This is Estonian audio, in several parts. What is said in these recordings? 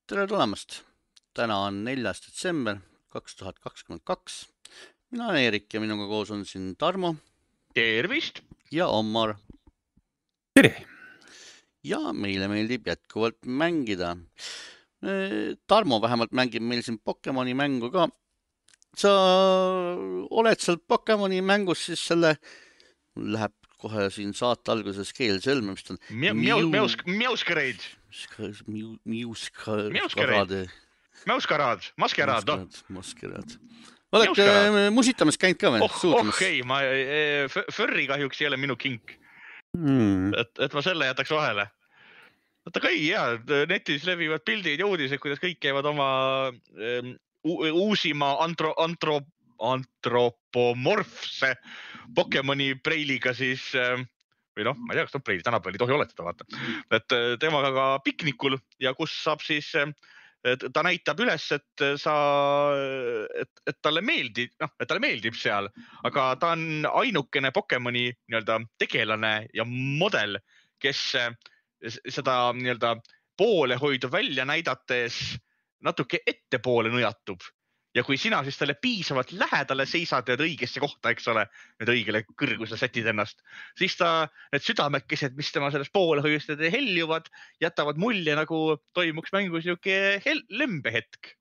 Tere tulemast! Täna on 4. detsember 2022. Mina olen Eerik ja minuga koos on siin Tarmo Tervist! ja Ommar. Tere! Ja meile meeldib jätkuvalt mängida. Tarmo vähemalt mängib meil siin Pokemoni mängu ka. Sa oled seal Pokemoni mängus siis selle, läheb kohe siin saate alguses keel sõlme, mis on Mjauskaraid. Maskeraad, noh. Olete musitamas käinud ka või? Ei, Furry kahjuks ei ole minu kink. Et ma selle jätaks vahele. Aga ei, netis levivad pildid ja uudised, kuidas kõik käivad oma uusima antropomorfse Pokemoni preiliga siis, või noh, ma ei tea, kas ta preili tänapäeval ei tohi oletada, vaata. Et temaga ka piknikul ja kus saab siis, ta näitab üles, et talle meeldib seal, aga ta on ainukene Pokemoni tegelane ja model, kes seda poolehoidu välja näidates natuke ettepoole nõjatub. Ja kui sina siis talle piisavalt lähedale seisad ja õigesse kohta, eks ole, need õigele kõrgusele sätid ennast, siis need südamekesed, mis tema sellest poolehoiust heljuvad, jätavad mulje nagu toimuks mängus niuke lembehetk.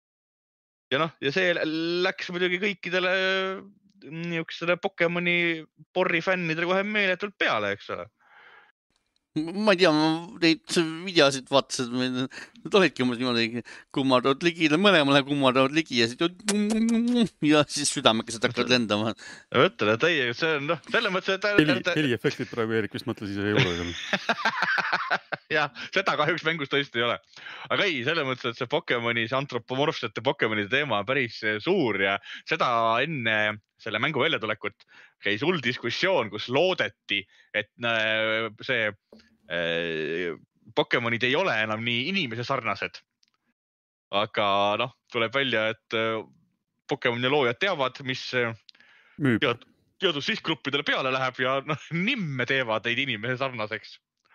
Ja see läks muidugi kõikidele niuksele Pokemoni porri fännidele kohe meeletult peale, eks ole. Ma ei tea, neid videosid vaatasid, need olidki umbes niimoodi, kummardavad ligile, mõlemale kummardavad ligi ja siis südamekesed hakkavad lendama. Võtele, teie, see on, selle mõttes, et... Heliefektid praegu, Eerik, vist mõtles ise juurde. Ja, seda kahjuks mängus tõesti ei ole. Aga ei, selle mõttes, et see Pokemoni, see antropomorfsete Pokemonide teema on päris suur ja seda enne selle mängu väljatulekut käis hull diskussioon, kus loodeti, et see Pokemonid ei ole enam nii inimese sarnased. Aga tuleb välja, et Pokemoni loojad teavad, mis teadus sihtgruppidele peale läheb ja nimme teevad neid inimese sarnaseks.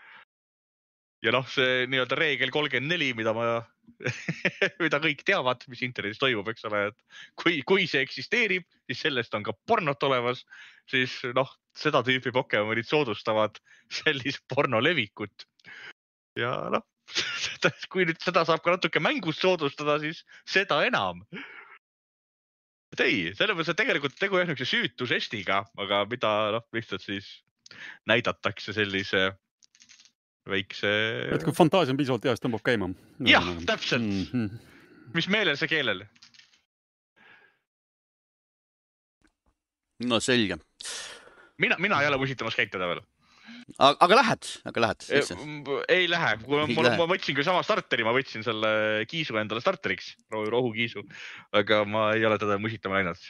Ja see reegel 34, mida kõik teavad, mis internetis toimub, eks ole, et kui see eksisteerib, siis sellest on ka pornot olemas, siis seda tüüpi Pokemonid soodustavad sellist porno levikut. Ja kui nüüd seda saab ka natuke mängus soodustada, siis seda enam. Et ei, selle mõttes, et tegelikult tegu jah niukse süütu žestiga, aga mida lihtsalt siis näidatakse sellise väikse... Et kui fantaasia on piisavalt hea, siis tõmbab käima. Jah, täpselt. Mis meelel see keelel? No selge. Mina ei ole musitamas käitada veel. Aga lähed? Ei lähe. Ma võtsin küll sama starteri, ma võtsin selle kiisu endale starteriks, rohukiisu, aga ma ei ole teda musitama läinud.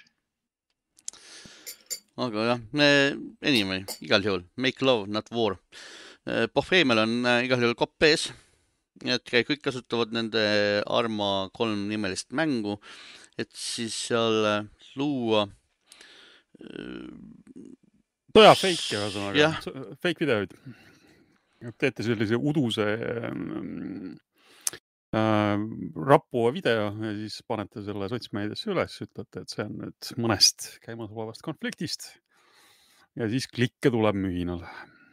Aga jah, anyway, igal juhul, make love, not war. Pohveemel on igal juhul kopp ees, et kõik kasutavad nende Arma 3 nimelist mängu, et siis seal luua Tõja fake, ühesõnaga. Fake videoid. Teete sellise uduse rappuva video ja siis panete selle sotsmeediasse üles, ütlete, et see on nüüd mõnest käimas olevast konfliktist ja siis klikke tuleb mühinal.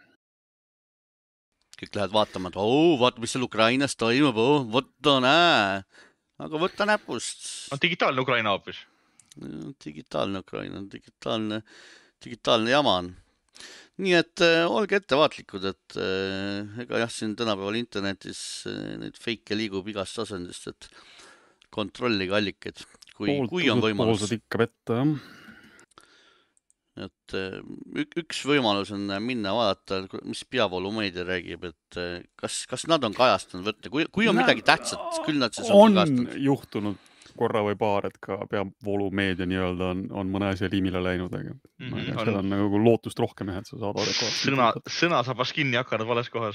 Kõik lähevad vaatama, et vaata, mis seal Ukrainas toimub, võtta näe. Aga võtta näpust. On digitaalne Ukraina hoopis? Digitaalne Ukraina, digitaalne jama on. Nii et olge ettevaatlikud, et ega jah, siin tänapäeval internetis neid feike liigub igast asendist, et kontrollige allikaid, kui on võimalus. Poolsed ikka vette, jah. Et üks võimalus on minna vaadata, mis Peavoolumeedia räägib, et kas nad on kajastanud võtta, kui on midagi tähtsat, küll nad siis on kajastanud. On juhtunud korra või paar, et ka Peavoolumeedia nii-öelda on mõne asja liimile läinud, aga seda on nagu lootust rohkem, et sa saad adekvaatselt. Sõna sabas kinni hakanud vales kohas.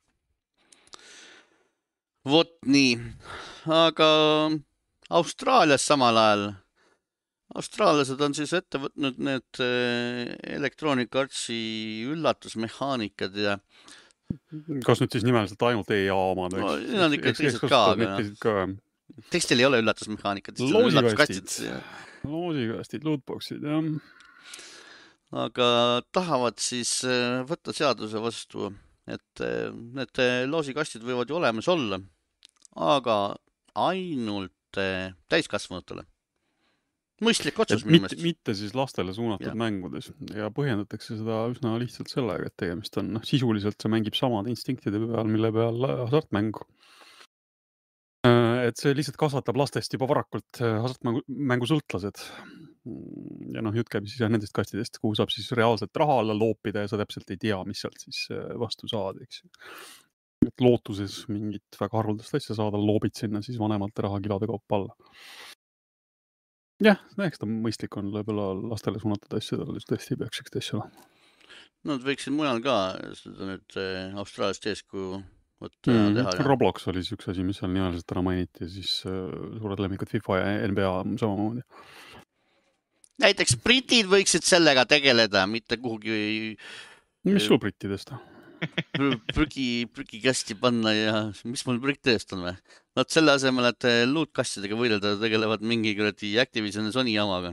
Vot nii, aga Austraalias samal ajal austraallased on siis ette võtnud need Electronic Artsi üllatusmehaanikad ja Kas nüüd siis nimeliselt ainult EA omad? No, need on ikka teised ka. Teistel ei ole üllatusmehaanikad. Loosikastid, lootboxid, jah. Aga tahavad siis võtta seaduse vastu, et need loosikastid võivad ju olemas olla, aga ainult täiskasvanutele. Mõistlik otsus minu meelest. Mitte siis lastele suunatud mängudes ja põhjendatakse seda üsna lihtsalt sellega, et tegemist on sisuliselt see mängib samade instinktide peal, mille peal hasartmängu. Et see lihtsalt kasvatab lastest juba varakult hasartmängu sõltlased. Ja jutt käib siis nendest kastidest, kuhu saab siis reaalselt raha alla loopida ja sa täpselt ei tea, mis sealt siis vastu saad, eks. Et lootuses mingit väga haruldast asja saada, loobid sinna siis vanemate rahakilade kaupa alla. Jah, eks ta mõistlik on võib-olla lastele suunatud asjadele, tõesti peaks üks asja olema. No, nad võiksid mujal ka, seda nüüd Austraaliast eeskuju teha. Roblox oli üks asi, mis seal nimeliselt täna mainiti, siis suured lemmikud FIFA ja NBA samamoodi. Näiteks britid võiksid sellega tegeleda, mitte kuhugi... Mis sul brittidest? Prügikasti panna ja mis mul brittidest on või? Nad selle asemel, et lootkastidega võidelda, tegelevad mingi Activision ja Sony jamaga.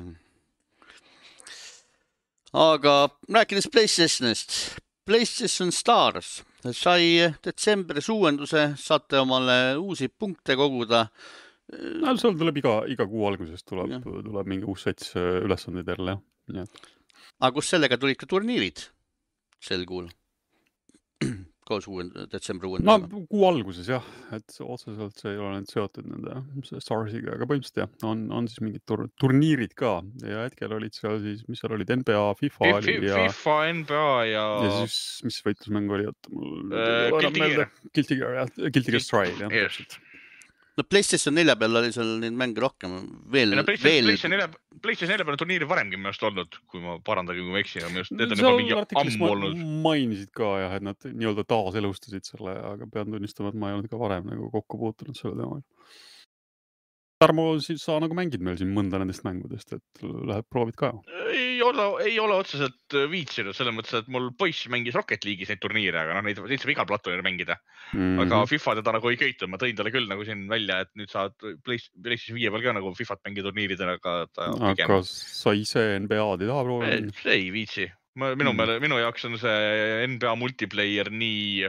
Aga rääkides PlayStationist, PlayStation Stars sai detsembris uuenduse, saate omale uusi punkte koguda. No, seal tuleb iga kuu algusest tuleb mingi uus sets ülesandeid jälle. Aga kus sellega tulid ka turniirid sel kuul? Koos detsembri uuendusega. No, kuu alguses jah, et otseselt see ei ole nüüd seotud nende Starsiga, aga põhimõtteliselt jah, on siis mingid turniirid ka ja hetkel olid seal siis, mis seal olid, NBA, FIFA oli ja... FIFA, NBA ja... Ja siis, mis võitlusmäng oli, Guilty Gear. Guilty Gear Strive, jah, täpselt. No PlayStation 4 peal oli seal neid mänge rohkem veel. PlayStation 4 peal on turniiri varemgi minust olnud, kui ma parandagi, kui ma eksin. Need on juba mingi ammu olnud. Mainisid ka jah, et nad nii-öelda taaselustasid selle, aga pean tunnistama, et ma ei olnud ka varem kokku puutunud selle teemaga. Tarmo, sa nagu mängid meil siin mõnda nendest mängudest, et läheb proovid ka? Ei ole otseselt viitsinud, selles mõttes, et mul poiss mängis Rocket League'is neid turniire, aga neid saab igal platvormil mängida. Aga FIFA teda nagu ei köitud, ma tõin talle küll nagu siin välja, et nüüd saad PlayStation 5 peal ka nagu FIFA-t mängida turniiridele, aga sa ise NBA-d ei taha proovida? Ei viitsi. Minu jaoks on see NBA multiplayer nii,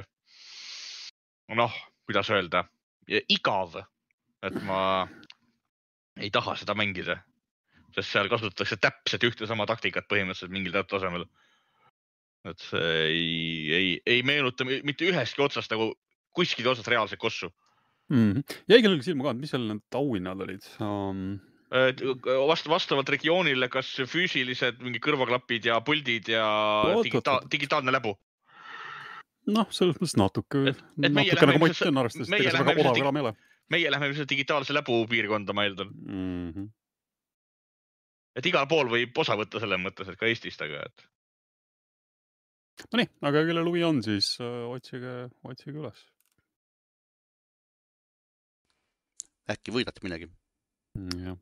kuidas öelda, igav, et ma ei taha seda mängida, sest seal kasutatakse täpselt ühte sama taktikat põhimõtteliselt mingil teatud tasemel. Et see ei meenuta mitte ühestki otsast nagu kuskil otsast reaalselt kossu. Jäi kellelgi silma ka, mis seal need auhinnad olid? Vastavalt regioonile, kas füüsilised mingi kõrvaklapid ja puldid ja digitaalne läbu. Selles mõttes natuke nagu Mott on arvestades, et ega see väga odav enam ei ole. Meie läheme digitaalse läbu piirkonda, ma eeldan. Et igal pool võib osa võtta selle mõttes, et ka Eestist, aga et... No nii, aga kelle huvi on, siis otsige üles. Äkki võidate midagi. Jah.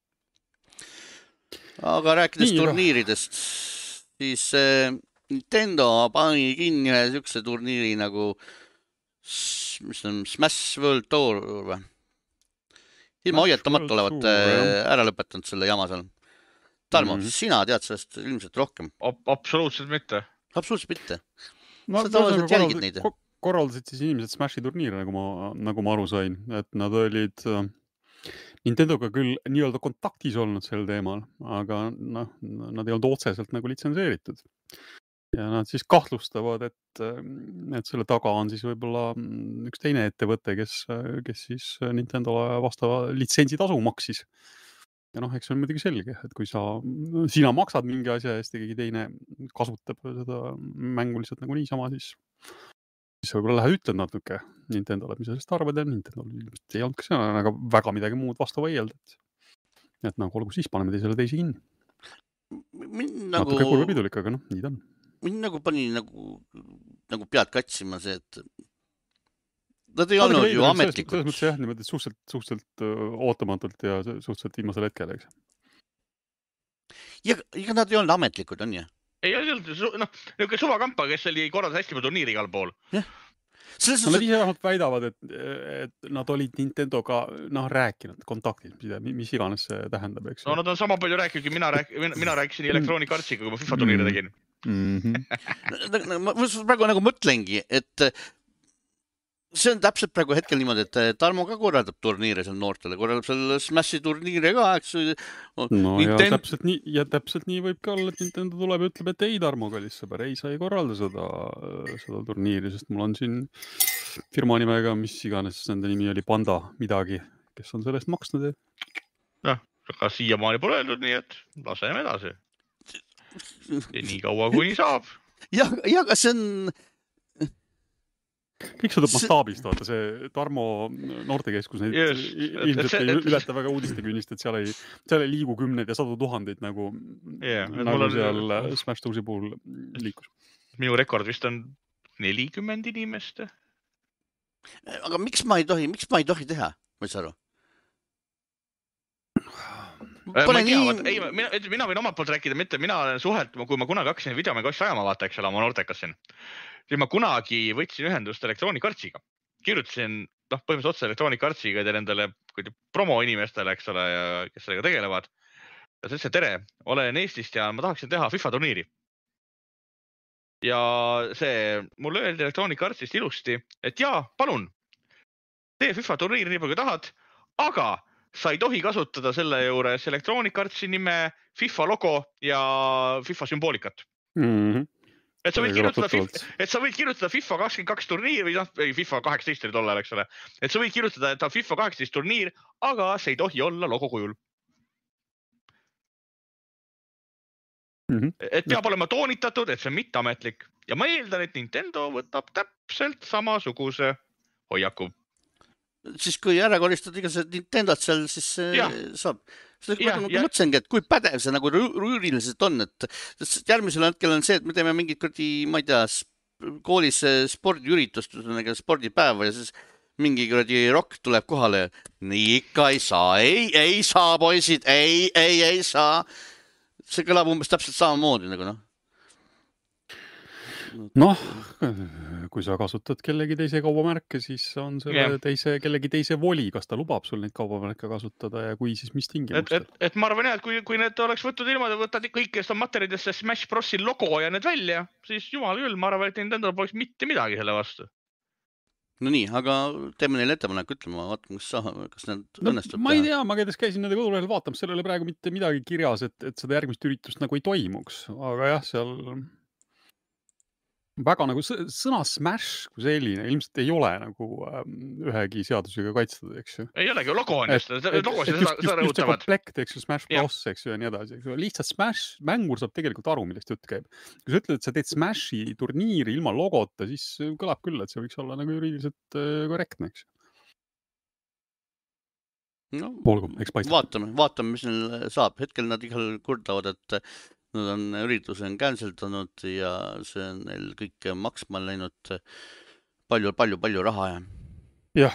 Aga rääkides turniiridest, siis Nintendo pani kinni ühe sükse turniiri nagu mis on Smash World Tour või? Ilma hoiatamata olevat ära lõpetanud selle jama seal. Tarmo, sina tead sellest ilmselt rohkem? Absoluutselt mitte. Absoluutselt mitte. Sa tavaliselt jälgid neid? Korraldasid siis inimesed Smashi turniire, nagu ma aru sain, et nad olid Nintendoga küll nii-öelda kontaktis olnud sel teemal, aga nad ei olnud otseselt nagu litsenseeritud. Ja nad siis kahtlustavad, et selle taga on siis võib-olla üks teine ettevõte, kes siis Nintendole vastava litsentsitasu maksis. Ja eks see on muidugi selge, et kui sina maksad mingi asja eest ja keegi teine kasutab seda mängu lihtsalt nagu niisama, siis võib-olla lähed ütled natuke Nintendole, mis sa sellest arvad ja Nintendole ilmselt ei olnud ka seal väga midagi muud vastu vaielda. Et olgu siis, paneme teisele teisi kinni. Natuke kurvepidulik, aga nii ta on. Mind nagu pani nagu pead katsima see, et nad ei olnud ju ametlikud. Selles mõttes jah, niimoodi suhteliselt ootamatult ja suhteliselt viimasel hetkel, eks? Ja nad ei olnud ametlikud, on ju? Ei olnud, suvakampa, kes oli korraldas hästi turniiri igal pool. Nad ise vähemalt väidavad, et nad olid Nintendoga rääkinud kontaktis, mis iganes see tähendab, eks. No nad on sama palju rääkinud, mina rääkisin Electronic Artsiga, kui ma FIFA turniire tegin. Ma praegu nagu mõtlengi, et see on täpselt praegu hetkel niimoodi, et Tarmo ka korraldab turniire seal noortele, korraldab seal Smashi turniire ka, eks. No ja täpselt nii võib ka olla, et Nintendo tuleb ja ütleb, et ei, Tarmo, kallis sõber, ei, sa ei korralda seda turniiri, sest mul on siin firma nimega, mis iganes nende nimi oli, Panda midagi, kes on sellest maksnud. Noh, aga siiamaani pole öeldud, nii et laseme edasi. Ja nii kaua, kuni saab. Ja, aga see on... Kõik sõdab mastaabist, vaata see Tarmo noortekeskus ilmselt ei ületa väga uudistekünnist, et seal ei liigu 10 ja 100 000 nagu seal Smash Toolsi puhul liikus. Minu rekord vist on 40 inimest. Aga miks ma ei tohi teha? Ma ei saa aru. Mina võin omalt poolt rääkida, mitte mina olen suhelt, kui ma kunagi hakkasin videomängu asja ajama, vaata, eks ole, oma noortekas siin. Siis ma kunagi võtsin ühendust Electronic Artsiga. Kirjutasin põhimõtteliselt otse Electronic Artsiga ja nendele promo inimestele, eks ole, kes sellega tegelevad. Ja see tere, olen Eestist ja ma tahaksin teha FIFA turniiri. Ja mulle öeldi Electronic Artsist ilusti, et jaa, palun, tee FIFA turniiri nii palju tahad, aga sa ei tohi kasutada selle juures Electronic Artsi nime, FIFA logo ja FIFA sümboolikat. Et sa võid kirjutada FIFA 22 turniir või FIFA 18 oli tollal, eks ole. Et sa võid kirjutada, et ta FIFA 18 turniir, aga see ei tohi olla logo kujul. Et peab olema toonitatud, et see on mitteametlik. Ja ma eeldan, et Nintendo võtab täpselt samasuguse hoiaku. Siis kui ära koristad igased Nintendot seal, siis saab. Ma mõtlesingi, et kui pädev see nagu rüürilised on, et järgmisel hetkel on see, et me teeme mingid ma ei tea, koolis spordiüritust, spordipäeva ja siis mingi rock tuleb kohale. Nii ikka ei saa, ei saa, poisid, ei saa. See kõlab umbes täpselt samamoodi nagu kui sa kasutad kellegi teise kaubamärke, siis on selle kellegi teise voli, kas ta lubab sul neid kaubamärke kasutada ja kui siis mis tingimustel. Et ma arvan, et kui need oleks võtnud ilma, võtad kõik, kes on materjalidesse Smash Brosi logo ja need välja, siis jumal küll, ma arvan, et Nintendo poleks mitte midagi selle vastu. No nii, aga teeme neile ettepanek, ütlema, vaatame, kas need õnnestub. Ma ei tea, ma käisin nende kodulehel vaatamas, seal oli praegu mitte midagi kirjas, et seda järgmist üritust nagu ei toimuks, aga jah, seal väga nagu sõna Smash kui selline ilmselt ei ole nagu ühegi seadusega kaitstud, eks ju. Ei olegi, logo on just, logo seda rõhutavad. Just see komplekt, eks ju, Smash Bros, eks ju, ja nii edasi. Lihtsalt Smash mängur saab tegelikult aru, millest jutt käib. Kui sa ütled, et sa teed Smashi turniiri ilma logota, siis kõlab küll, et see võiks olla nagu juriidiliselt korrektne, eks ju. No, Olgu, eks paistab. Vaatame, mis neil saab. Hetkel nad igal kurdavad, et nad on ürituse canceltanud ja see on neil kõik maksma läinud palju raha. Jah.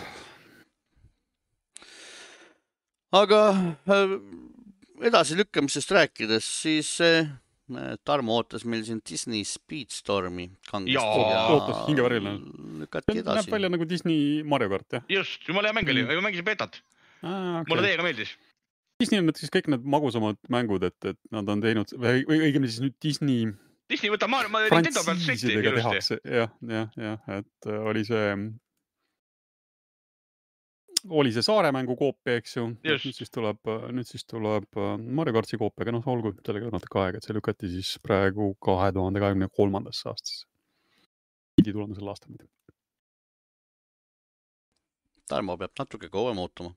Aga edasi lükkamisest rääkides, siis Tarmo ootas meil siin Disney Speedstormi kangest. Ootas hingevärjale. Lükati edasi. Näeb välja nagu Disney Mario Kart, jah? Just, jumala hea mängeli, mängisin betat. Mulle teiega meeldis. Disney on siis kõik need magusamad mängud, et nad on teinud, või õigemini siis nüüd Disney võtab Nintendo pealt sõitti ilusti. Jah, et oli see Saare mängu koopia, eks ju. Nüüd siis tuleb Mario Kartsi koopia, aga olgu sellega natuke aega, et see lükati siis praegu 2023. aastas. Pidi tulema selle aastal. Tarmo peab natuke kauem ootama.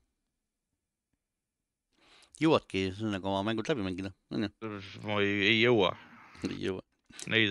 Jõuadki nagu oma mängud läbi mängida. Ma ei jõua. Neid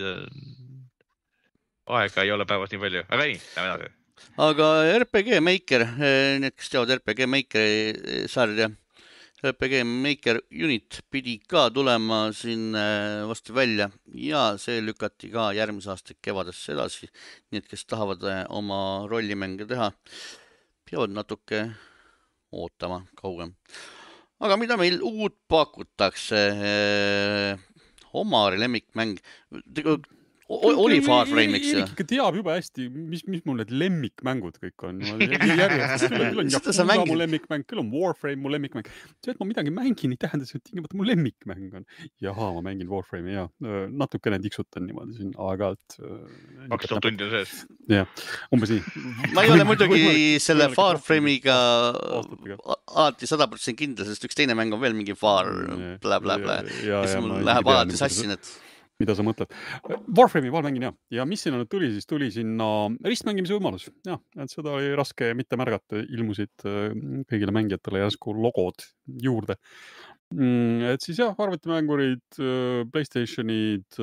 aega ei ole päevast nii palju. Aga nii, lähme edasi. Aga RPG Maker, need, kes teavad RPG Makeri sarja, RPG Maker Unit pidi ka tulema siin vastu välja ja see lükati ka järgmise aasta kevadesse edasi. Nii et kes tahavad oma rollimänge teha, peavad natuke ootama kaugem. Aga mida meil uut pakutakse? Omari lemmikmäng. Oli Farframe'iks ja? Erik ikka teab juba hästi, mis mul need lemmikmängud kõik on. Järjest, küll on Yakuza mu lemmikmäng, küll on Warframe mu lemmikmäng. See, et ma midagi mängin, ei tähenda, et tingimata mu lemmikmäng on. Jaha, ma mängin Warframe'i ja natukene tiksutan niimoodi siin aeg-ajalt. 2000 tundi on sees. Jah, umbes nii. Ma ei ole muidugi selle Farframe'iga alati 100% kindla, sest üks teine mäng on veel mingi Far, blä, mis mul läheb alati sassi need. Mida sa mõtled? Warframe'i vahel mängin ja mis sinna nüüd tuli, siis tuli sinna ristmängimise võimalus. Ja, et seda oli raske mitte märgata, ilmusid kõigile mängijatele järsku logod juurde. Et siis jah, arvutimängurid, PlayStationid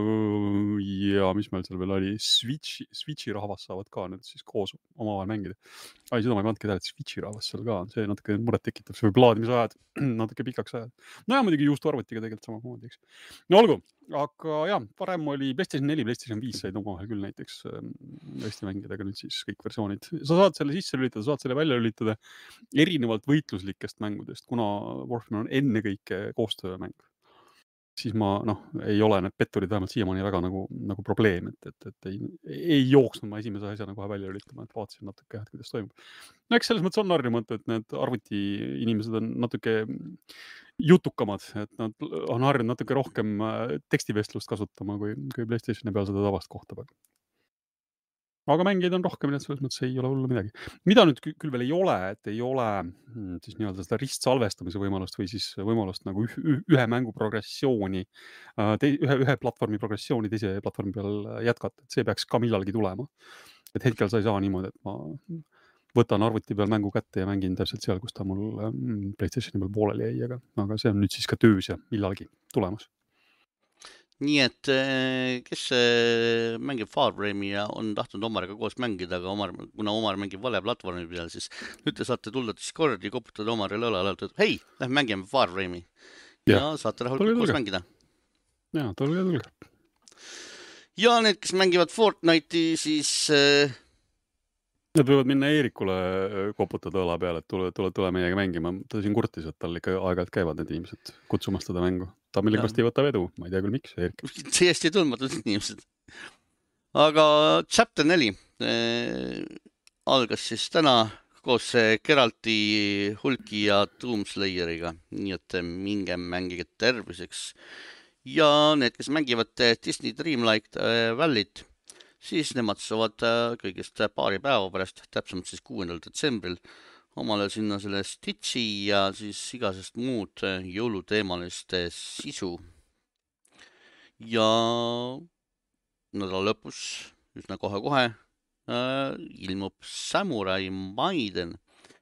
ja mis meil seal veel oli, Switchi rahvas saavad ka nüüd siis koos omavahel mängida. Ai, seda ma ei pandki tähele, et Switchi rahvas seal ka, see natuke muret tekitab, see võib laadimisajad natuke pikaks ajad. No ja muidugi juustu arvutiga tegelikult samamoodi, eks. No olgu, aga jah, varem oli PlayStation 4, PlayStation 5 said omavahel küll näiteks Eesti mängidega nüüd siis kõik versioonid. Sa saad selle sisse lülitada, saad selle välja lülitada erinevalt võitluslikest mängudest, kuna Warframe on ennekõike koostöömäng. Siis ma ei ole need petturid vähemalt siiamaani väga nagu probleem, et ei jooksnud ma esimese asjana kohe välja lülitama, et vaatasin natuke, kuidas toimub. No eks selles mõttes on harjumatu, et need arvuti inimesed on natuke jutukamad, et nad on harjunud natuke rohkem tekstivestlust kasutama, kui PlayStationi peal seda tavast kohtab. Aga mängijaid on rohkem, et selles mõttes ei ole hullu midagi. Mida nüüd küll veel ei ole, et ei ole siis nii-öelda seda ristsalvestamise võimalust või siis võimalust nagu ühe mängu progressiooni, ühe platvormi progressiooni teise platvormi peal jätkata. Et see peaks ka millalgi tulema. Et hetkel sa ei saa niimoodi, et ma võtan arvuti peal mängu kätte ja mängin täpselt seal, kus ta mul PlayStationi peal pooleli jäi, aga see on nüüd siis ka töös ja millalgi tulemas. Nii et kes mängib Farframe'i ja on tahtnud Omariga koos mängida, aga kuna Omar mängib vale platvormi peal, siis nüüd te saate tulla Discordi, koputada Omarile õlale, et hei, lähme mängime Farframe'i ja saate rahulikult koos mängida. Ja, tulge. Ja need, kes mängivad Fortnite'i, siis... Nad võivad minna Eerikule koputada õla peale, et tule meiega mängima. Ta siin kurtis, et tal ikka aeg-ajalt käivad need inimesed kutsumas teda mängu. Ta millegast ei võta vedu, ma ei tea küll miks, Eerik. Täiesti tundmatud inimesed. Aga Chapter 4 algas siis täna koos Geralti, Hulki ja Doomslayeriga, nii et minge mängige terviseks. Ja need, kes mängivad Disney Dreamlight Valley't, siis nemad saavad kõigest paari päeva pärast, täpsemalt siis 6. detsembril, omale sinna selle Stitchi ja siis igasest muud jõuluteemalist sisu. Ja nädala lõpus, üsna kohe ilmub Samurai Maiden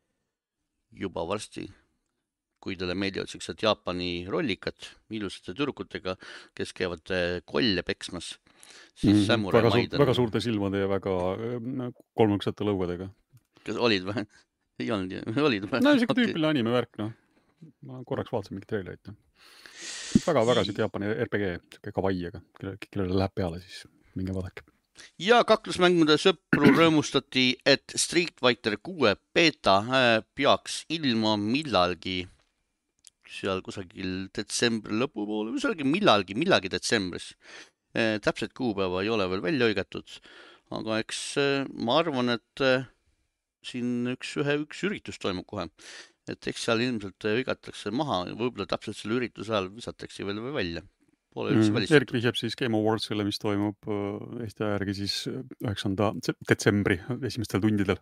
juba varsti. Kui teile meeldivad siuksed Jaapani rollikad ilusate tüdrukutega, kes käivad kolle peksmas, siis Samurai Maiden. Väga suurte silmade ja väga kolmõksate lõugadega. Kas olid või? Ei olnud, olid või? No, siuke tüüpiline anime värk, Ma korraks vaatasin mingi trailerit. Väga siuke Jaapani RPG, siuke kavaiaga, kellele läheb peale, siis minge vaadake. Ja kaklusmängude sõpru rõõmustati, et Street Fighter 6 beta peaks ilma millalgi seal kusagil detsembri lõpupoole, millalgi detsembris. Täpselt kuupäeva ei ole veel välja õigatud, aga eks ma arvan, et siin üks üritus toimub kohe. Et eks seal ilmselt õigatakse maha, võib-olla täpselt selle ürituse ajal visatakse veel välja. Pole üldse välistatud. Erik vihjab siis Game Awardsile, mis toimub Eesti aja järgi siis 9. detsembri esimestel tundidel.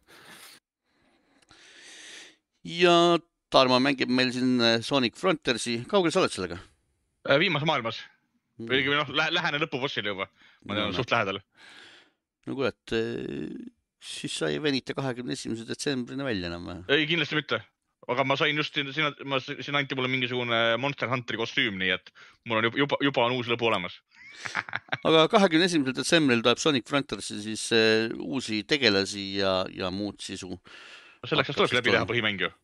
Ja Tarmo mängib meil siin Sonic Frontiersi. Kaugel sa oled sellega? Viimase maailmas. Lähene lõpubossile juba. Ma tean, suht lähedal. No kuule, et siis sai venita 21. detsembrini välja enam. Ei, kindlasti mitte. Aga ma sain just, siin anti mulle mingisugune Monster Hunteri kostüüm, nii et mul on juba on uus lõpu olemas. Aga 21. detsembril tuleb Sonic Frontiersi siis uusi tegelasi ja muud sisu. Selleks tuleb läbi teha põhimäng ju.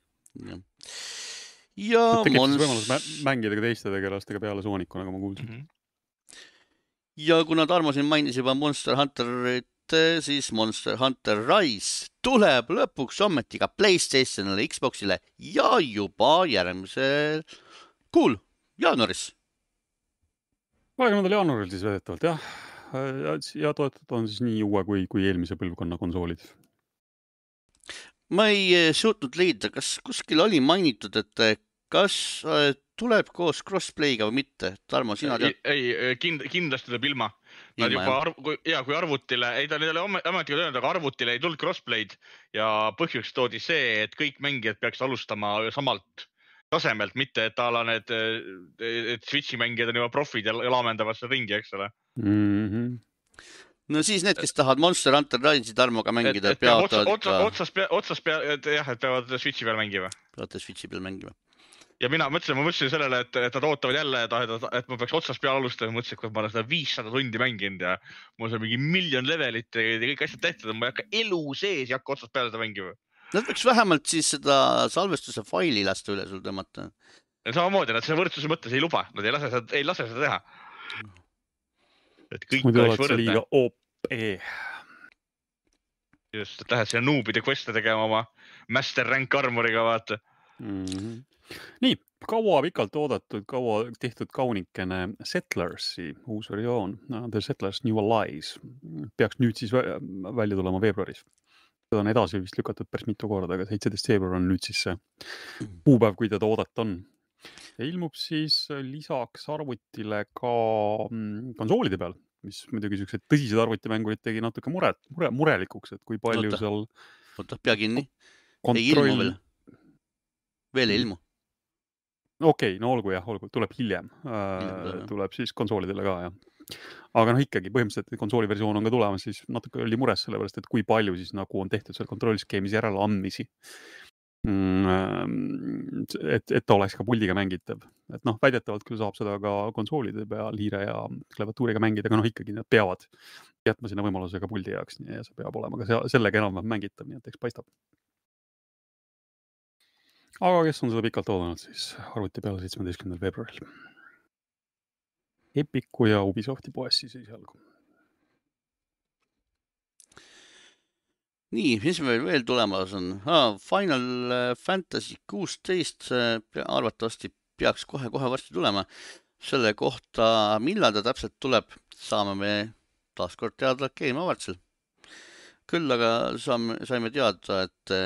Ja tekib siis võimalus mängida ka teiste tegelastega peale Sooniku, nagu ma kuulsin. Ja kuna Tarmo siin mainis juba Monster Hunterit, siis Monster Hunter Rise tuleb lõpuks ometi ka PlayStationile, Xboxile ja juba järgmisel kuul, jaanuaris. 20. jaanuaril siis vedetavalt, jah. ja toetatud on siis nii uue kui eelmise põlvkonna konsoolid. Ma ei suutnud leida, kas kuskil oli mainitud, et kas tuleb koos crossplayga või mitte? Tarmo, sina tead? Ei, kindlasti tuleb ilma. Nad kui arvutile, ta oli ametiga öelnud, aga arvutile ei tulnud crossplay'd ja põhjuseks toodi see, et kõik mängijad peaks alustama samalt tasemelt, mitte et et Switchi mängijad on juba profid ja laamendavad seda ringi, eks ole. No siis need, kes tahavad Monster Hunter Rise'i Tarmoga mängida, peavad Switchi peal mängima. Peavad Switchi peal mängima. Ja ma mõtlesin sellele, et nad ootavad jälle, et ma peaks otsast peale alustama. Mõtlesin, et kui ma olen seda 500 tundi mänginud ja mul on mingi miljon levelit ja kõik asjad tehtud, ma ei hakka elu sees ja hakka otsast peale seda mängima. Nad võiks vähemalt siis seda salvestuse faili lasta üle sul tõmmata. Samamoodi, nad selle võrdsuse mõttes ei luba. Nad ei lase seda teha. Et kõik muidu oleks oleks võrdne. liiga OP. Just, et lähed sinna noobide quest'e tegema oma Master Rank Armoriga, vaata. Nii, kaua pikalt oodatud, kaua tehtud kaunikene Settlersi uus versioon, The Settlers New Allies, peaks nüüd siis välja tulema veebruaris. Seda on edasi vist lükatud päris mitu korda, aga 17. veebruar on nüüd siis see kuupäev, kui teda oodata on. Ja ilmub siis lisaks arvutile ka konsoolide peal, mis muidugi sellised tõsised arvutimängurid tegi natuke murelikuks, et kui palju seal Oota, pea kinni. Ei ilmu veel. Veel ei ilmu. Okei, no olgu, tuleb hiljem. Tuleb siis konsoolidele ka, jah. Aga ikkagi põhimõtteliselt konsooliversioon on ka tulemas, siis natuke oli mures sellepärast, et kui palju siis nagu on tehtud seal kontrolliskeemis järele andmisi. Et ta oleks ka puldiga mängitav. Et väidetavalt küll saab seda ka konsoolide peal hiire ja klaviatuuriga mängida, aga ikkagi nad peavad jätma sinna võimaluse ka puldi jaoks ja see peab olema ka sellega enam mängitav, nii et eks paistab. Aga kes on seda pikalt oodanud, siis arvuti peale 17. veebruaril. Epiku ja Ubisofti poes siis esialgu. Nii, mis meil veel tulemas on? Final Fantasy 16 arvatavasti peaks kohe varsti tulema. Selle kohta, millal ta täpselt tuleb, saame me taaskord teada Game Awardsel. Küll aga saime teada,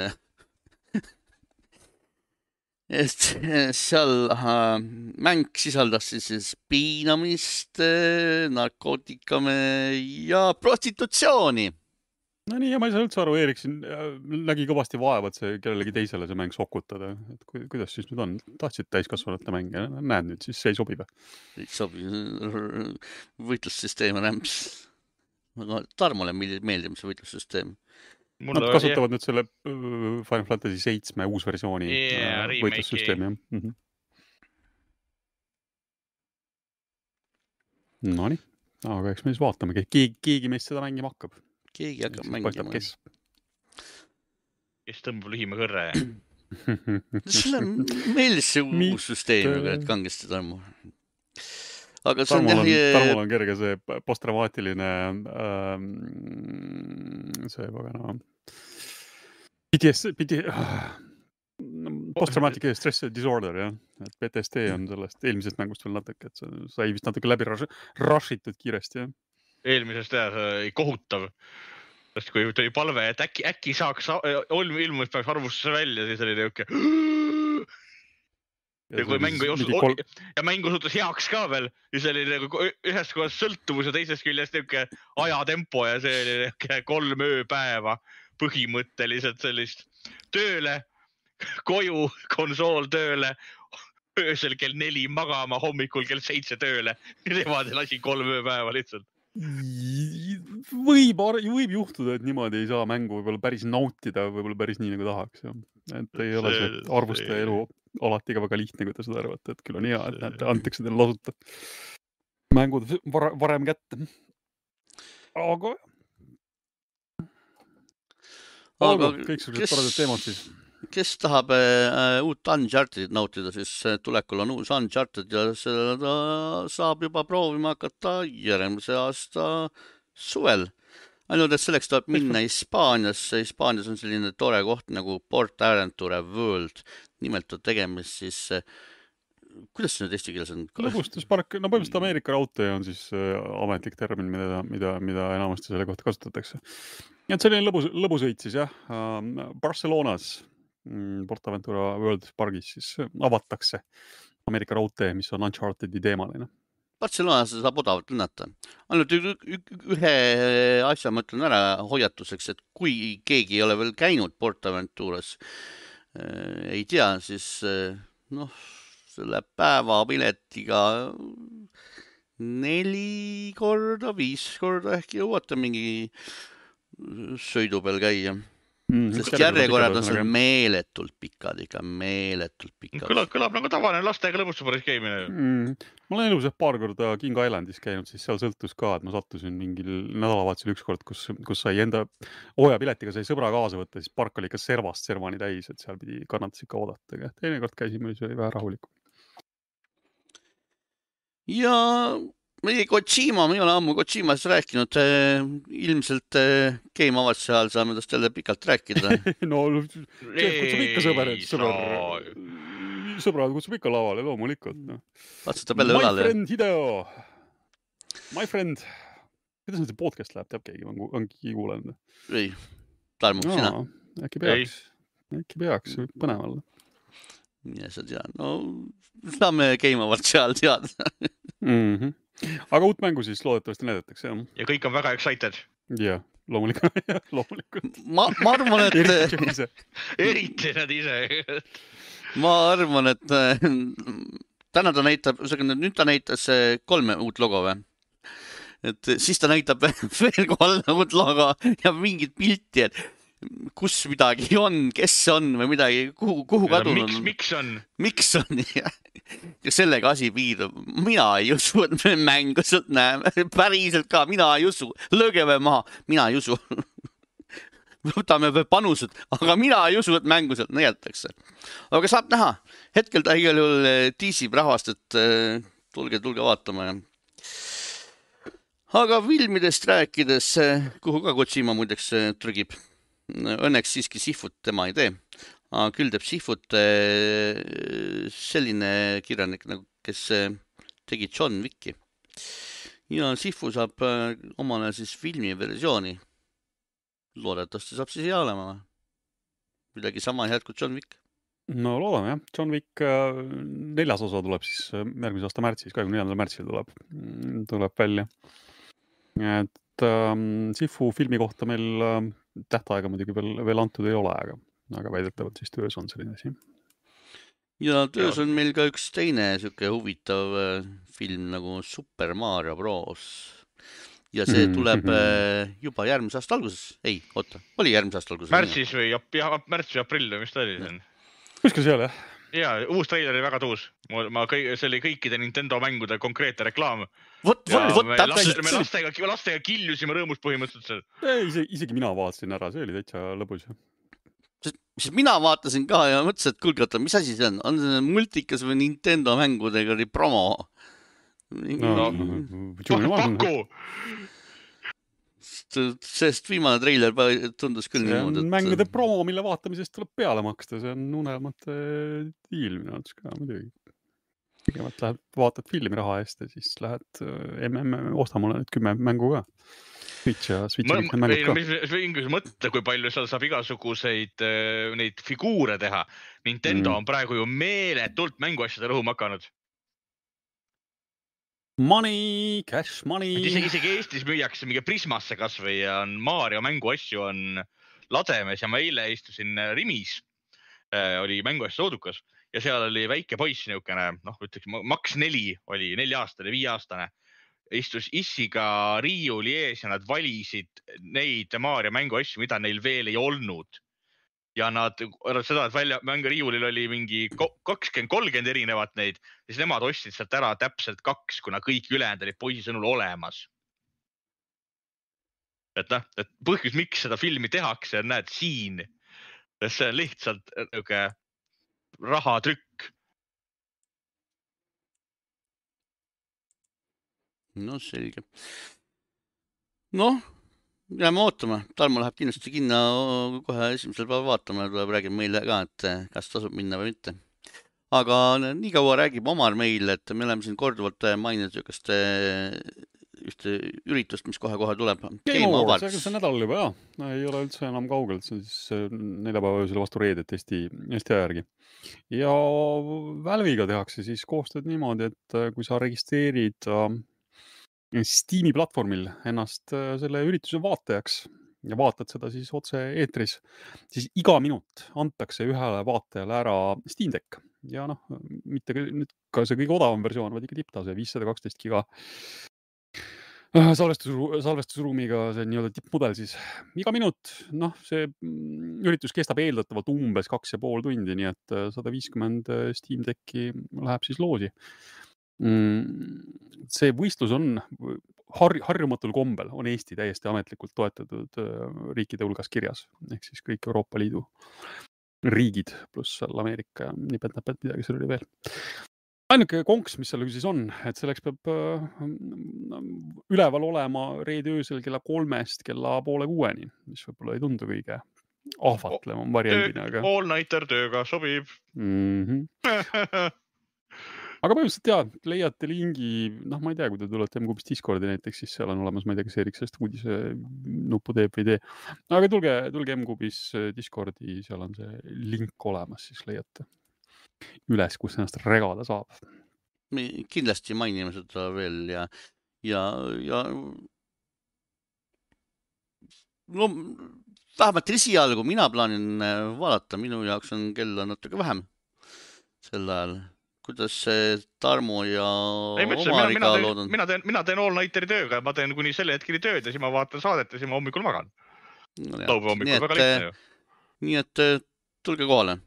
et seal mäng sisaldas siis piinamist, narkootikame ja prostitutsiooni. No nii, ja ma ei saa üldse aru, Eriksin nägi kõvasti vaeva, et see kellelegi teisele see mäng sokutada. Et kuidas siis nüüd on? Tahtsid täiskasvanute mänge? Näed nüüd, siis see ei sobi või? Ei sobi. Võitlussüsteem on ämps. Tarmole meeldib see võitlussüsteem. Nad kasutavad nüüd selle Final Fantasy 7 uus versiooni võitlussüsteemi. Nonii, aga eks me siis vaatame. Keegi meist seda mängima hakkab. Keegi hakkab mängima. Kes tõmbab lühima kõrre. Selle meeldis see uus süsteem, et kangesti Tarmo. Aga Tarmol on kerge see posttraumaatiline see pagana posttraumatic stress disorder, jah. Et PTSD on sellest eelmisest mängust veel natuke, et sai vist natuke läbi rushitud kiiresti, jah. Eelmisest kohutav. Sest kui tuli palve, et äkki saaks ilmus peaks arvustusse välja, siis oli niuke ja kui mängu suhtes heaks ka veel, siis oli ühest kohast sõltuvus ja teisest küljest niuke ajatempo ja see oli niuke 3 ööpäeva põhimõtteliselt sellist tööle, koju, konsool tööle, öösel kell 4 magama, hommikul kell 7 tööle. Niimoodi lasi 3 ööpäeva lihtsalt. Võib juhtuda, et niimoodi ei saa mängu võib-olla päris nautida, võib-olla päris nii nagu tahaks. Et ei ole see arvustaja elu alati ka väga lihtne, kui te seda arvate, et küll on hea, et antakse teile lasuta mängud varem kätte. Aga kõiksugused paradad teemad siis. Kes tahab uut Unchartedit nautida, siis tulekul on uus Uncharted ja seda saab juba proovima hakata järgmise aasta suvel. Ainult, et selleks tuleb minna Hispaaniasse. Hispaanias on selline tore koht nagu Port Aventura World. Nimelt on tegemist siis kuidas see nüüd eesti keeles on? Lõbustuspark, no põhimõtteliselt Ameerika raudtee on siis ametlik termin, mida enamasti selle kohta kasutatakse. Ja et selline lõbusõit siis jah, Barcelonas PortAventura World Pargis siis avatakse Ameerika raudtee, mis on Uncharted'i teemaline. Barcelonas saab odavalt lennata. Ainult ühe asja ma ütlen ära hoiatuseks, et kui keegi ei ole veel käinud PortAventuras, ei tea, siis selle päevapiletiga 4 korda, 5 korda ehk jõuate mingi sõidu peal käia. Sest järjekorrad on seal meeletult pikad ikka, meeletult pikad. Kõlab nagu tavaline lastega lõbustuspargis käimine. Ma olen elus paar korda King Islandis käinud, siis seal sõltus ka, et ma sattusin mingil nädalavahetusel ükskord, kus sai enda hooajapiletiga sai sõbra kaasa võtta, siis park oli ikka servast servani täis, et seal pidi kannatas ikka oodata. Teine kord käisime, siis oli vähe rahulikum. Ja meie Kojima, me ei ole ammu Kojimas rääkinud, ilmselt Game Awards'i ajal saame tast jälle pikalt rääkida. No, kutsub ikka sõbrad kutsub ikka lavale, loomulikult. Vatsutab jälle ülale. My friend Hideo. My friend. Kuidas nüüd see podcast läheb, teab keegi, ongi kuulenud? Ei, Tarmo, sina? Äkki peaks, põneval. Ja sa tead, no saame Game Awards'i ajal teada. Aga uut mängu siis loodetavasti näidatakse, jah? Ja kõik on väga excited. Jah, loomulikult. Ma arvan, et... Eriti nad ise. Ma arvan, et täna ta näitab, nüüd ta näitas 3 uut logo või? Et siis ta näitab veel 3 uut logo ja mingid pilti, et kus midagi on, kes on või midagi, kuhu kadunud. Miks on? Ja sellega asi piirub. Mina ei usu, et me mängu sealt näeme. Päriselt ka, mina ei usu. Lõgeme maha, mina ei usu. Võtame veel panused, aga mina ei usu, et mängu sealt näidatakse. Aga saab näha. Hetkel ta igal juhul tiisib rahvast, et tulge vaatama. Aga filmidest rääkides, kuhu ka Kojima muideks trügib. Õnneks siiski Sifut tema ei tee. Küll teeb Sifut selline kirjanik, kes tegi John Wicki. Ja Sifu saab omale siis filmiversiooni. Loodetavasti saab siis hea olema. Midagi sama head kui John Wick. No loodame, jah. John Wick 4. osa tuleb siis järgmise aasta märtsis, 24. märtsil tuleb välja. Et Sifu filmi kohta meil tähtaega muidugi veel antud ei ole, aga väidetavalt siis töös on selline asi. Ja töös on meil ka üks teine süke huvitav film nagu Super Mario Bros. Ja see tuleb juba järgmise aasta alguses. Ei, oota, oli järgmise aasta alguses. Märtsis või aprill või mis ta oli? Kuskil seal, jah? Jaa, uus trailer oli väga tuus. See oli kõikide Nintendo mängude konkreetne reklaam. Me lastega killusime rõõmust põhimõtteliselt. Isegi mina vaatasin ära, see oli täitsa lõbus. Siis mina vaatasin ka ja mõtlesin, et kuulge, mis asi see on? On see multikas või Nintendo mängudega oli promo? Paku! Sest viimane treiler tundus küll niimoodi. See on mängude promo, mille vaatamisest tuleb peale maksta. See on unelmate diil minu arvates ka muidugi. Kõigepealt lähed, vaatad filmi raha eest ja siis lähed osta mulle nüüd 10 mängu ka. Switch ja kõik need mängud ka. Mis mõtle, kui palju seal saab igasuguseid neid figuure teha. Nintendo on praegu ju meeletult mänguasjade rõhuma hakanud. Money, cash money. Isegi Eestis müüakse mingi Prismasse kas või on Mario mänguasju on lademes ja ma eile istusin Rimis. Oli mänguasju soodukas ja seal oli väike poiss niukene, ütleks, maks 4 oli 4-aastane, 5-aastane. Istus issiga riiuli ees ja nad valisid neid Mario mänguasju, mida neil veel ei olnud. Ja nad seda, et mänguriiulil oli mingi 20-30 erinevat neid, siis nemad ostsid sealt ära täpselt 2, kuna kõik ülejäänud olid poisi sõnul olemas. Et põhjus, miks seda filmi tehakse, näed siin. See on lihtsalt rahatrükk. No selge. Jääme ootama. Tarmo läheb kindlasti kinno kohe esimesel päeval vaatama ja tuleb räägib meile ka, et kas tasub minna või mitte. aga nii kaua räägib Omar meil, et me oleme siin korduvalt maininud ühte üritust, mis kohe-kohe tuleb. Game Awards, see nädal juba, jah. Ei ole üldse enam kaugelt, see on siis neljapäeva öösel vastu reedet Eesti aja järgi. Ja Valve'iga tehakse siis koostööd niimoodi, et kui sa registreerid Steam'i platvormil ennast selle ürituse vaatajaks ja vaatad seda siis otse eetris, siis iga minut antakse ühele vaatajale ära Steam Deck. Ja mitte nüüd ka see kõige odavam versioon, vaid ikka tipptase, 512 giga salvestusruumiga, see nii-öelda tippmudel siis. Iga minut, see üritus kestab eeldatavalt umbes 2,5 tundi, nii et 150 Steam Decki läheb siis loosi. See võistlus on harjumatul kombel, on Eesti täiesti ametlikult toetatud riikide hulgas kirjas, ehk siis kõik Euroopa Liidu riigid pluss seal Ameerika ja nipet-näpet midagi seal oli veel. Ainuke konks, mis seal siis on, et selleks peab üleval olema reede öösel kella 3-st kella 5:30, mis võib-olla ei tundu kõige ahvatlema variandina. All-nighter tööga sobib. Aga põhimõtteliselt leiate lingi, ma ei tea, kui te tulete M-Kubis Discordi näiteks, siis seal on olemas, ma ei tea, kas Erik sellest uudise nuppu teeb või ei tee. Aga tulge M-Kubis Discordi, seal on see link olemas, siis leiate üles, kus ennast regada saab. Me kindlasti mainime seda veel ja no vähemalt esialgu mina plaanin vaadata, minu jaoks on kella natuke vähem sel ajal. Kuidas see Tarmo ja Omariga loodun? Mina teen all-nighteri tööga, ma teen kuni selle hetkeni tööd ja siis ma vaatan saadet ja siis ma hommikul magan. Laupäeva hommikul, väga lihtne ju. Nii et tulge kohale.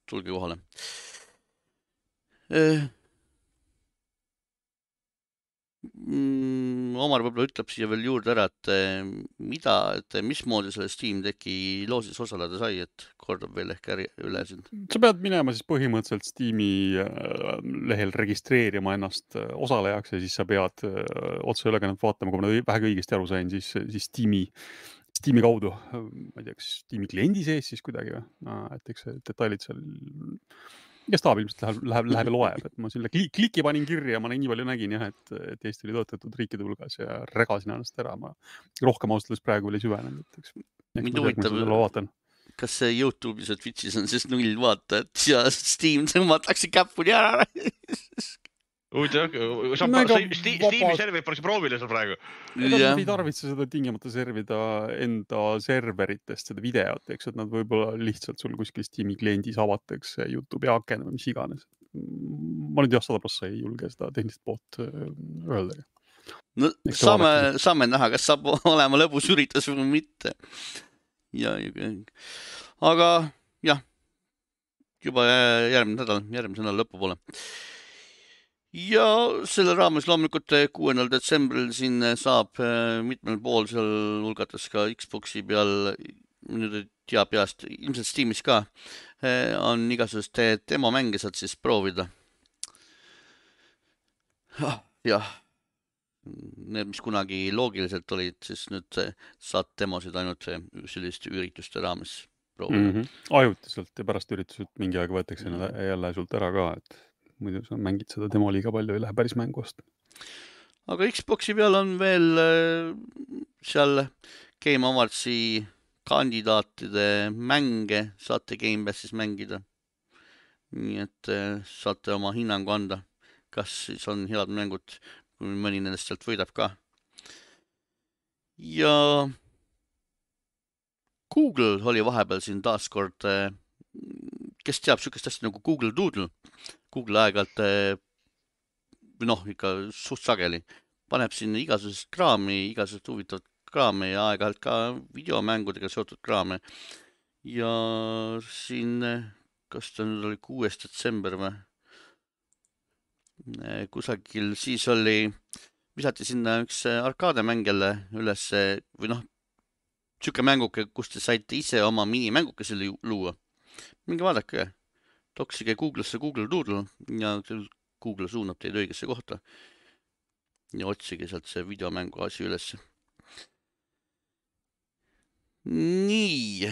Omar võib-olla ütleb siia veel juurde ära, et mismoodi selle Steam Decki loosis osaleda sai, et kordab veel ehk üle siin. Sa pead minema siis põhimõtteliselt Steam'i lehel registreerima ennast osalejaks ja siis sa pead otseülekannet vaatama, kui ma vähegi õigesti aru sain, siis Steam'i kaudu, ma ei tea, kas Steam'i kliendi sees siis kuidagi või? Et eks detailid seal Gestaab ilmselt läheb ja loeb, et ma selle kliki panin kirja, ma nii palju nägin jah, et Eesti oli toetatud riikide hulgas ja regasin ennast ära. Ma rohkem austaldes praegu oli süvenenud. Mind huvitab, kas see YouTube'is ja Twitch'is on siis 0 vaatajat ja Steam tõmmatakse käppuni ära. Steam'i serverid poleks proovile seal praegu. Nad ei tarvitse seda tingimata servida enda serveritest, seda videot, eks, et nad võib-olla lihtsalt sul kuskil Steam'i kliendis avatakse YouTube'i aken või mis iganes. Ma nüüd 100% ei julge seda tehnilist poolt öelda. No, saame näha, kas saab olema lõbus üritus või mitte. Aga jah, juba järgmine nädal lõpupoole. Ja selle raames loomulikult 6. detsembril siin saab mitmel pool seal hulgates ka Xboxi peal, nüüd ei tea peast, ilmselt Steamis ka, on igasugust demomänge saad siis proovida. Jah, need, mis kunagi loogiliselt olid, siis nüüd saad demosid ainult selliste ürituste raames proovida. Ajutiselt ja pärast üritused mingi aeg võetakse jälle sult ära ka, et muidu sa mängid seda demo liiga palju, ei lähe päris mängust. Aga Xboxi peal on veel seal Game Awardsi kandidaatide mänge saate Game Passis mängida. Nii et saate oma hinnangu anda, kas siis on head mängud, kui mõni nendest sealt võidab ka. Ja Google oli vahepeal siin taaskord, kes teab sükest asja nagu Google Doodle. Google aeg-ajalt, ikka suht sageli, paneb sinna igasugust kraami, igasugust huvitavat kraame ja aeg-ajalt ka videomängudega seotud kraame. Ja siin, kas ta nüüd oli 6. detsember või? Kusagil siis visati sinna üks arkademäng jälle üles või siuke mänguke, kus te saite ise oma minimängukesele luua. Minge vaadake. Toksige Google'sse Google Doodle ja Google suunab teid õigesse kohta ja otsige sealt see videomängu asi üles. Nii.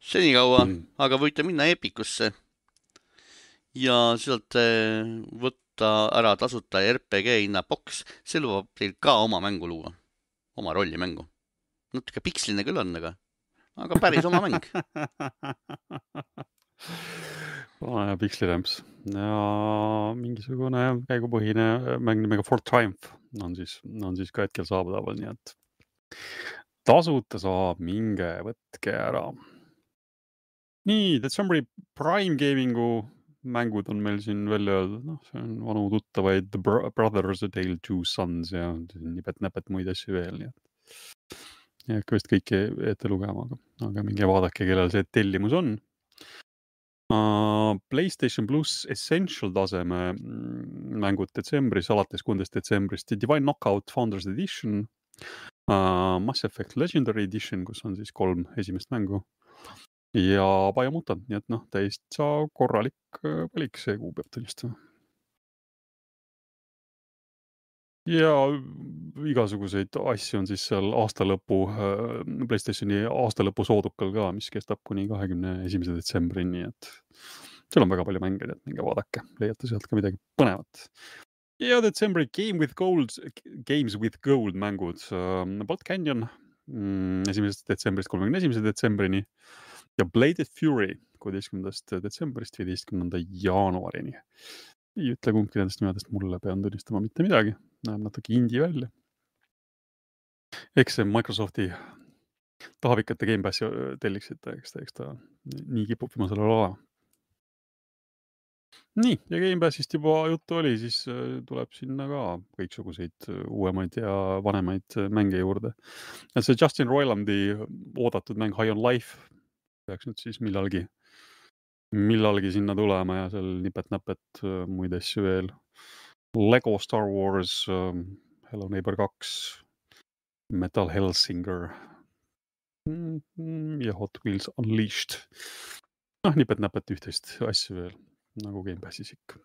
senikaua, aga võite minna Epicusse ja sealt võtta ära tasuta RPG hinna boks. See lubab teil ka oma mängu luua, oma rollimängu. Natuke piksline küll on, aga päris oma mäng. Vana pikslirämps ja mingisugune käigupõhine mäng nimega For Triumph on siis ka hetkel saadaval, nii et tasuta saab, minge, võtke ära. Nii, Decemberi Prime Gamingu mängud on meil siin välja öeldud. No, see on vanu tuttavaid The Brothers, A Tale Two Sons ja nipet-näpet muid asju veel. Nii et ei hakka vist kõiki ette lugema, aga minge vaadake, kellel see tellimus on. PlayStation Plus Essential taseme mängud detsembris, alates 6. detsembrist. Divine Knockout Founders Edition, Mass Effect Legendary Edition, kus on siis 3 esimest mängu ja Biomutant, nii et täitsa korralik valik see kuu peab tunnistama. Ja igasuguseid asju on siis seal aastalõpu, PlayStationi aastalõpu soodukal ka, mis kestab kuni 21. detsembrini, et seal on väga palju mänge, et minge vaadake, leiate sealt ka midagi põnevat. Ja detsembri Games with Gold mängud, Bolt Canyon 1. detsembrist 31. detsembrini ja Bladed Fury 16. detsembrist 15. jaanuarini. Ei ütle kumbki nendest nimedest mulle, pean tunnistama mitte midagi. Näeb natuke indie välja. Eks see Microsofti tahavikate Game Passi telliksite, eks ta nii kipub viimasel olema. Nii, ja Game Passist juba juttu oli, siis tuleb sinna ka kõiksuguseid uuemaid ja vanemaid mänge juurde. Et see Justin Roilandi oodatud mäng High on Life peaks nüüd siis millalgi sinna tulema ja seal nipet-näpet muid asju veel. Lego Star Wars, Hello Neighbor 2, Metal Hellsinger ja Hot Wheels Unleashed. Nipet-näpet ühtest asju veel, nagu Game Passis ikka.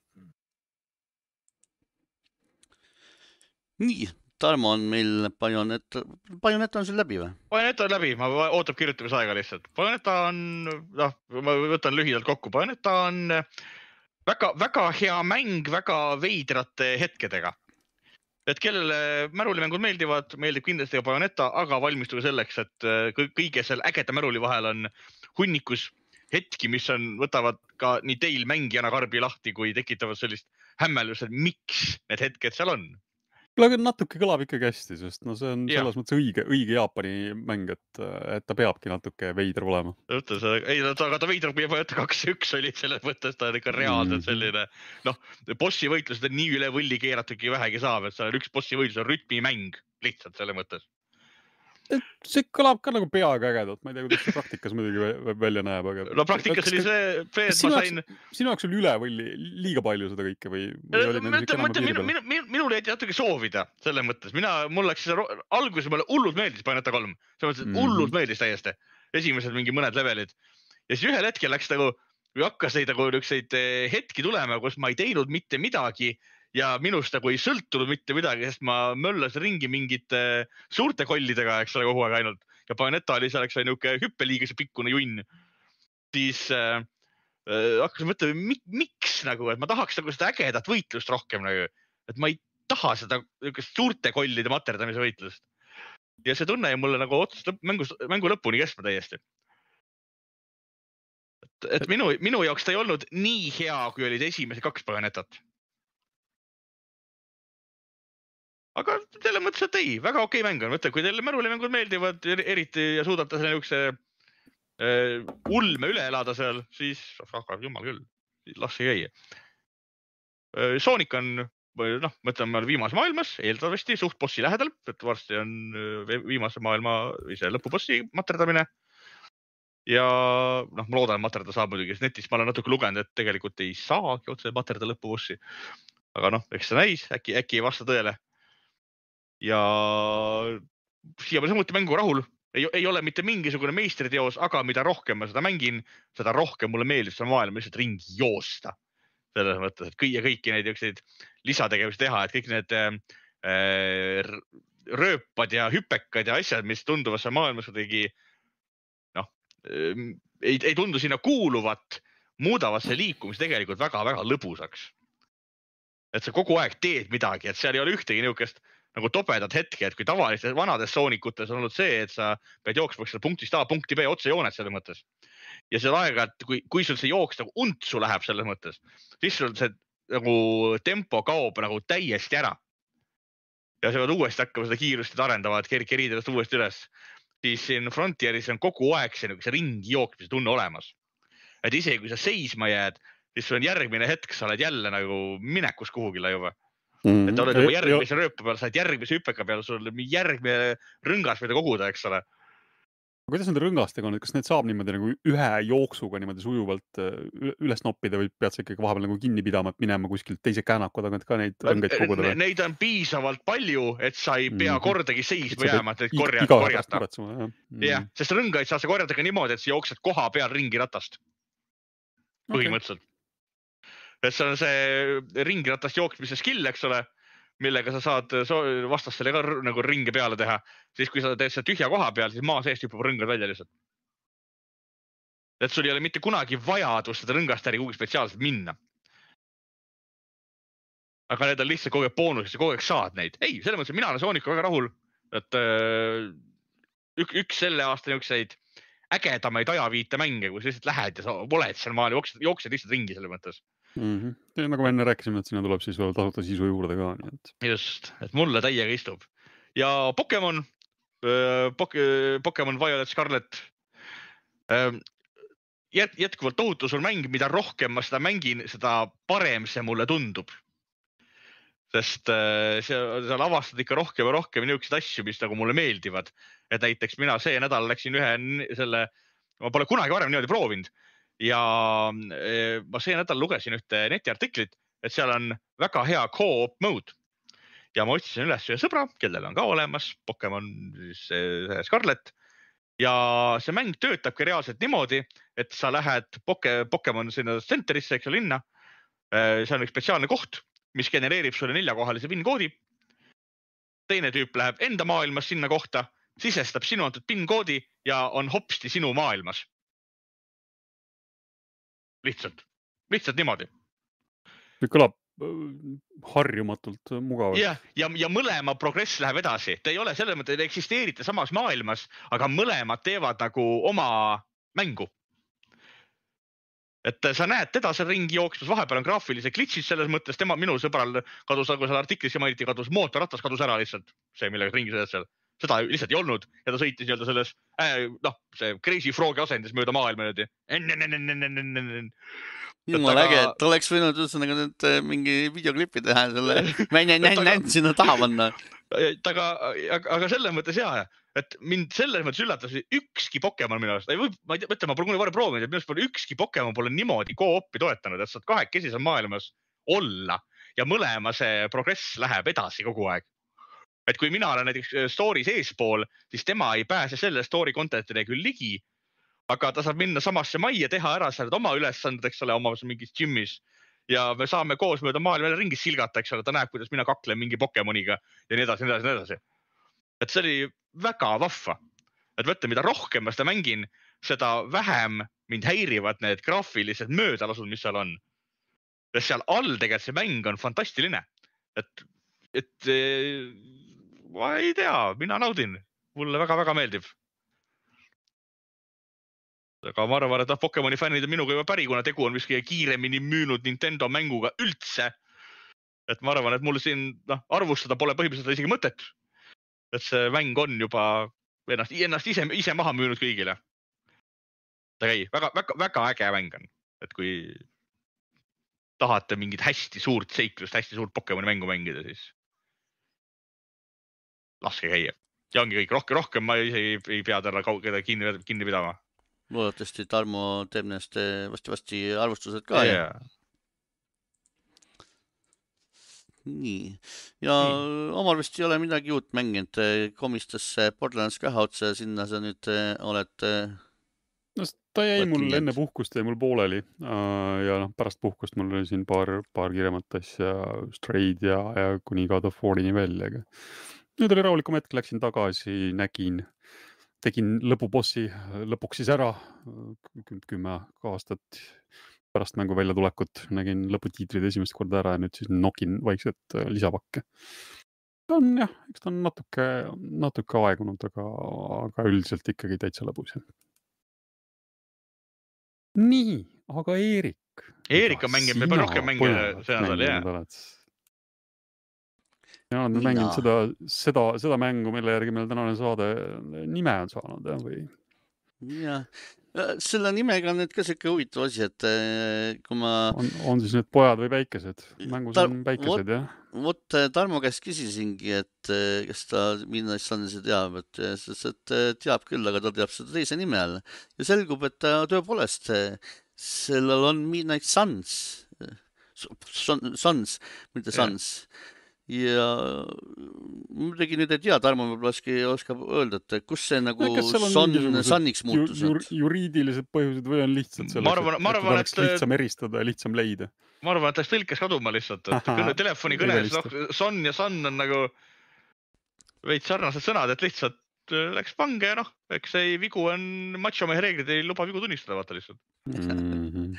Nii, Tarmo on meil Bayonetta on sul läbi või? Bayonetta on läbi, ma ootab kirjutamisaega lihtsalt. Bayonetta on, ma võtan lühidalt kokku. Bayonetta on väga hea mäng, väga veidrate hetkedega. Et kellele märulimängud meeldib kindlasti ka Bayonetta, aga valmistuge selleks, et kõige seal ägeda märuli vahel on hunnikus hetki, mis võtavad ka nii teil mängijana karbi lahti, kui tekitavad sellist hämmelust, et miks need hetked seal on. Aga natuke kõlab ikkagi hästi, sest see on selles mõttes õige Jaapani mäng, et ta peabki natuke veider olema. Aga ta veider kui Bayonetta 2.1 oli selles mõttes, ta on ikka reaalselt selline, bossi võitlused on nii üle võlli keeratuki vähegi saab, et seal üks bossi võitlus on rütmimäng lihtsalt selle mõttes. See kõlab ka nagu peaga ägedalt, ma ei tea, kuidas see praktikas muidugi välja näeb, aga... No praktikas oli see, et ma sain... Sinu jaoks oli üle võlli liiga palju seda kõike või oli minul jäi natuke soovida selle mõttes. Mul läks alguses, mulle hullult meeldis Bayonetta 3. See mõttes, et hullult meeldis täiesti. Esimesed mingi mõned levelid. Ja siis ühel hetkel läks või hakkas neid hetki tulema, kus ma ei teinud mitte midagi ja minust ei sõltunud mitte midagi, sest ma möllas ringi mingite suurte kollidega, eks ole, kogu aeg ainult. Ja Bayonetta oli selleks niuke hüppeliigese pikkune junn. Siis hakkas mõtlema, miks et ma tahaks seda ägedat võitlust rohkem. Et ma ei taha seda suurte kollide materdamise võitlust. Ja see tunne mulle otsustas mängu lõpuni kestma täiesti. Et minu jaoks ta ei olnud nii hea, kui olid esimese 2 Bayonettat. Aga selle mõttes, et ei, väga okei mäng on. Kui teile märulimängud meeldivad, eriti ja suudate selle niisuguse ulme üle elada seal, siis jumal küll, las see käia. Sonic on, mõtleme viimase maailmas, eeldavasti suht bossi lähedal, et varsti on viimase maailma lõpubossi materdamine. Ja ma loodan, materda saab muidugi, sest netis ma olen natuke lugenud, et tegelikult ei saagi otse materda lõpubossi. Aga eks see näis, äkki ei vasta tõele. Ja siia ma samuti mängu rahul. Ei ole mitte mingisugune meistriteos, aga mida rohkem ma seda mängin, seda rohkem mulle meeldib seda maailma lihtsalt ringi joosta. Selles mõttes, et kõiki neid lisategevusi teha, et kõik need rööpad ja hüpekad ja asjad, mis tunduvad seal maailmas kuidagi ei tundu sinna kuuluvat, muudavad see liikumise tegelikult väga-väga lõbusaks. Et sa kogu aeg teed midagi, et seal ei ole ühtegi niisugust nagu tobedat hetke, et kui tavalistes vanades soonikutes on olnud see, et sa pead jooksma punktist A punkti B otse joonet selles mõttes. Ja see aega, et kui sul see jooks nagu untsu läheb selles mõttes, siis sul see nagu tempo kaob nagu täiesti ära. Ja sa pead uuesti hakkama seda kiirust arendavad, kerida uuesti üles. Siis siin Frontieris on kogu aeg see ringi jooksmise tunne olemas. Et isegi kui sa seisma jääd, siis sul on järgmine hetk, sa oled jälle nagu minekus kuhugile juba. Et oled juba järgmise rööpa peal, sa oled järgmise hüpeka peal, sul on järgmine rõngas, mida koguda, eks ole. Kuidas nende rõngastega on, et kas need saab niimoodi nagu ühe jooksuga niimoodi sujuvalt üles noppida või pead sa ikkagi vahepeal nagu kinni pidama, et minema kuskilt teise käänaku tagant ka neid rõngaid koguda? Neid on piisavalt palju, et sa ei pea kordagi seisma jääma, et korjata. Jah, sest rõngaid saa sa korjata ka niimoodi, et sa jooksed koha peal ringi ratast. Põhimõtteliselt. Et see on see ringiratast jooksmise skill, eks ole, millega sa saad vastastele ka nagu ringe peale teha. Siis kui sa teed seda tühja koha peal, siis maa seest hüppab rõngad välja lihtsalt. Et sul ei ole mitte kunagi vajadust seda rõngast äri kuhugi spetsiaalselt minna. Aga need on lihtsalt kogu aeg boonus, kogu aeg saad neid. Ei, selle mõttes, mina olen Sooniku väga rahul, et üks selle aasta niisuguseid ägedamaid ajaviite mänge, kui sa lihtsalt lähed ja sa oled seal maal, jooksed lihtsalt ringi selle mõttes. Nagu me enne rääkisime, et sinna tuleb siis veel tasuta sisu juurde ka. Nii et... Just, et mulle täiega istub. Ja Pokemon Violet Scarlet jätkuvalt tohutu sul mäng, mida rohkem ma seda mängin, seda parem see mulle tundub. Sest seal avastad ikka rohkem ja rohkem niisuguseid asju, mis nagu mulle meeldivad. Et näiteks mina see nädal läksin ma pole kunagi varem niimoodi proovinud. Ja ma see nädal lugesin ühte netiartiklit, et seal on väga hea co-op mode. Ja ma otsisin üles ühe sõbra, kellel on ka olemas Pokemon Scarlet. Ja see mäng töötabki reaalselt niimoodi, et sa lähed Pokemon sinna centerisse, eks linna. See on üks spetsiaalne koht, mis genereerib sulle 4-kohalise PIN-koodi. Teine tüüp läheb enda maailmas sinna kohta, sisestab sinu antud PIN-koodi ja on hopsti sinu maailmas. Lihtsalt niimoodi. See kõlab harjumatult mugavalt. Ja mõlema progress läheb edasi. Te ei ole selles mõttes, et eksisteerite samas maailmas, aga mõlemad teevad nagu oma mängu. Et sa näed teda seal ringi jooksmas, vahepeal on graafilise glitchid selles mõttes, minu sõbral kadus, nagu seal artiklis mainiti, kadus mootorratas kadus ära lihtsalt. See, millega ringi sõidad seal. Seda lihtsalt ei olnud ja ta sõitis nii-öelda selles, see Crazy Frogi asendis mööda maailma niimoodi. Jumal äge, et oleks võinud üldse nüüd mingi videoklipi teha selle sinna taha panna. Aga selles mõttes hea, et mind selles mõttes üllatas ükski Pokemon minu arust. Ma mõtlen, ma pole kunagi varem proovinud, et minu arust pole ükski Pokemon pole niimoodi co-opi toetanud, et saad kahekesi maailmas olla ja mõlema see progress läheb edasi kogu aeg. Et kui mina olen näiteks story's eespool, siis tema ei pääse selle story contentile küll ligi, aga ta saab minna samasse majja, teha ära seal oma ülesanded, eks ole, oma mingis gymmis. Ja me saame koos mööda maailma ringis silgata, eks ole, ta näeb, kuidas mina kaklen mingi Pokemoniga ja nii edasi. Et see oli väga vahva. Et võtta, mida rohkem ma seda mängin, seda vähem mind häirivad need graafilised möödalasud, mis seal on. Ja seal all tegelikult see mäng on fantastiline. Et ma ei tea, mina naudin. Mulle väga-väga meeldib. Aga ma arvan, et Pokemoni fännid on minuga juba päri, kuna tegu on vist kiiremini müünud Nintendo mänguga üldse. Et ma arvan, et mul siin arvustada pole põhimõtteliselt isegi mõtet. Et see mäng on juba ennast ise maha müünud kõigile. Väga äge mäng on. Et kui tahate mingit hästi suurt seiklust, hästi suurt Pokemoni mängu mängida, siis laske käia. Ja ongi kõik rohkem, ma ei pea täna kaugele kinni pidama. Loodetavasti Tarmo teeb neist vasti arvustused ka. Nii. Ja omal vist ei ole midagi uut mänginud. Komistas Borderlands 2 otsa ja sinna sa nüüd oled... Ta jäi mul enne puhkust, jäi mul pooleli ja pärast puhkust mul oli siin paar kiiremat asja, Strayed ja kuni God of Warini välja. Nüüd oli rahulikum hetk, läksin tagasi, nägin tegin lõpubossi lõpuks siis ära 10 aastat pärast mängu välja tulekut. Nägin lõputiitrid esimest korda ära ja nüüd siis nokin vaikselt lisapakke. Jah, eks ta on natuke aegunud, aga üldiselt ikkagi täitsa lõbus. Nii, aga Eerik. Eerik on mängib, me peame rohkem mänge see nädal, jah. Ja olen mänginud seda mängu, mille järgi meil tänane saade nime on saanud, või? Jah, selle nimega on nüüd ka selline huvitav asi, et kui ma... On siis need pojad või päikesed? Mängus on päikesed, jah? Vot Tarmo käest küsisingi, et kes ta Midnight Sunsi teab, et teab küll, aga ta teab seda teise nime all. Ja selgub, et ta tõepoolest sellel on Midnight Suns, mitte Suns. Ja muidugi nüüd ei tea, Tarmo võib-olla oskab öelda, et kus see nagu Sunniks muutus? Juriidilised põhjused või on lihtsalt selleks, et oleks lihtsam eristada ja lihtsam leida? Ma arvan, et läks tõlkes kaduma lihtsalt. Telefoni kõnes, Son ja Sun on nagu veits sarnased sõnad, et lihtsalt läks pange ja eks see vigu on machomehe reeglid, ei luba vigu tunnistada, vaata lihtsalt.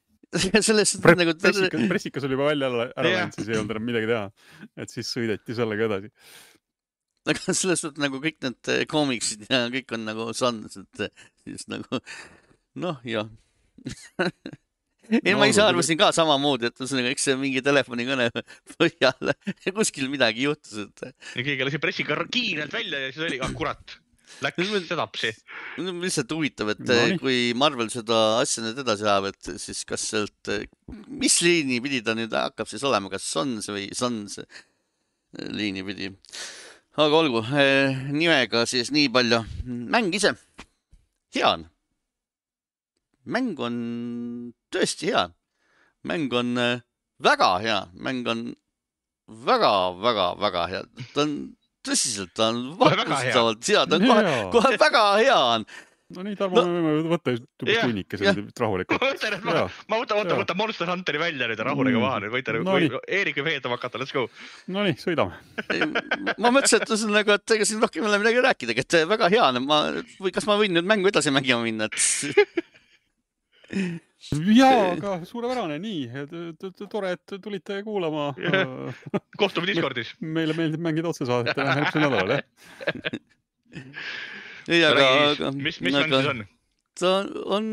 Pressikas oli juba välja ära läinud, siis ei olnud enam midagi teha. Et siis sõideti sellega edasi. Aga selles suhtes nagu kõik need koomiksid ja kõik on nagu Suns, et siis nagu, jah. Ma ise arvasin ka samamoodi, et eks see mingi telefonikõne põhjal kuskil midagi juhtus. Ja keegi lasi pressiga kiirelt välja ja siis oli, kurat, läks sedapsi. Lihtsalt huvitav, et kui Marvel seda asja nüüd edasi ajab, et siis kas sealt, mis liini pidi ta nüüd hakkab siis olema, kas Sons või Sons liini pidi. Aga olgu, nimega siis nii palju. Mäng ise, hea on. Mäng on tõesti hea. Mäng on väga hea. Mäng on väga hea. Ta on tõsiselt, ta on vakustavalt hea. Ta on kohe väga hea on. No nii, Tarmo, me võime võtta tunnikese rahulikult. Ma võtan Monster Hunteri välja nüüd rahuliga maha. Eerik või veetama hakata, let's go. No nii, sõidame. Ma mõtlesin, et ega siin rohkem ei ole midagi rääkida, et väga hea on. Või kas ma võin nüüd mängu edasi mängima minna? Jaa, aga suurepärane, nii. Tore, et tulite kuulama. Kohtume Discordis. Meile meeldib mängida otsesaadet järgmisel nädalal, Ei, aga mis mäng siis on?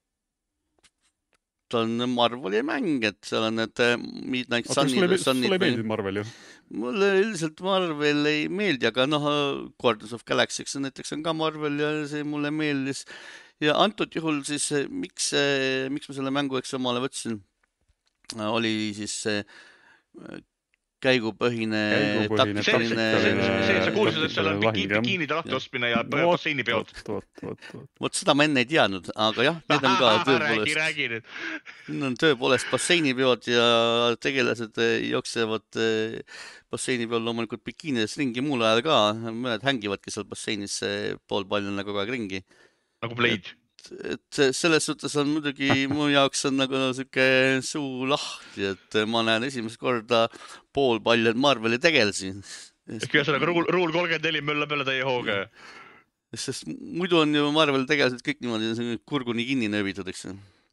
Ta on Marveli mäng, et seal on need Midnight Sunnid. Sulle ei meeldib Marvel, ju? Mulle üldiselt Marvel ei meeldi, aga Guardians of Galaxy näiteks on ka Marvel ja see mulle meeldis. Ja antud juhul siis, miks ma selle mängu omale võtsin, oli siis käigupõhine taktiline... See sa kuulsid, et seal on bikiinide lahti ostmine ja basseinipeod. Vot seda ma enne ei teadnud, aga jah, need on ka tõepoolest basseinipeod ja tegelased jooksevad basseinipeol loomulikult bikiinides ringi muul ajal ka. Mõned hängivadki seal basseinis pool palju kogu aeg ringi. Nagu Blade. Et selles suhtes on muidugi mu jaoks on nagu selline suu lahti, et ma näen esimest korda pool palju Marveli tegelasi. Ühesõnaga Rule 34 möllab jälle täie hooga. Sest muidu on ju Marveli tegelased kõik niimoodi kurguni kinni nööbitud, eks.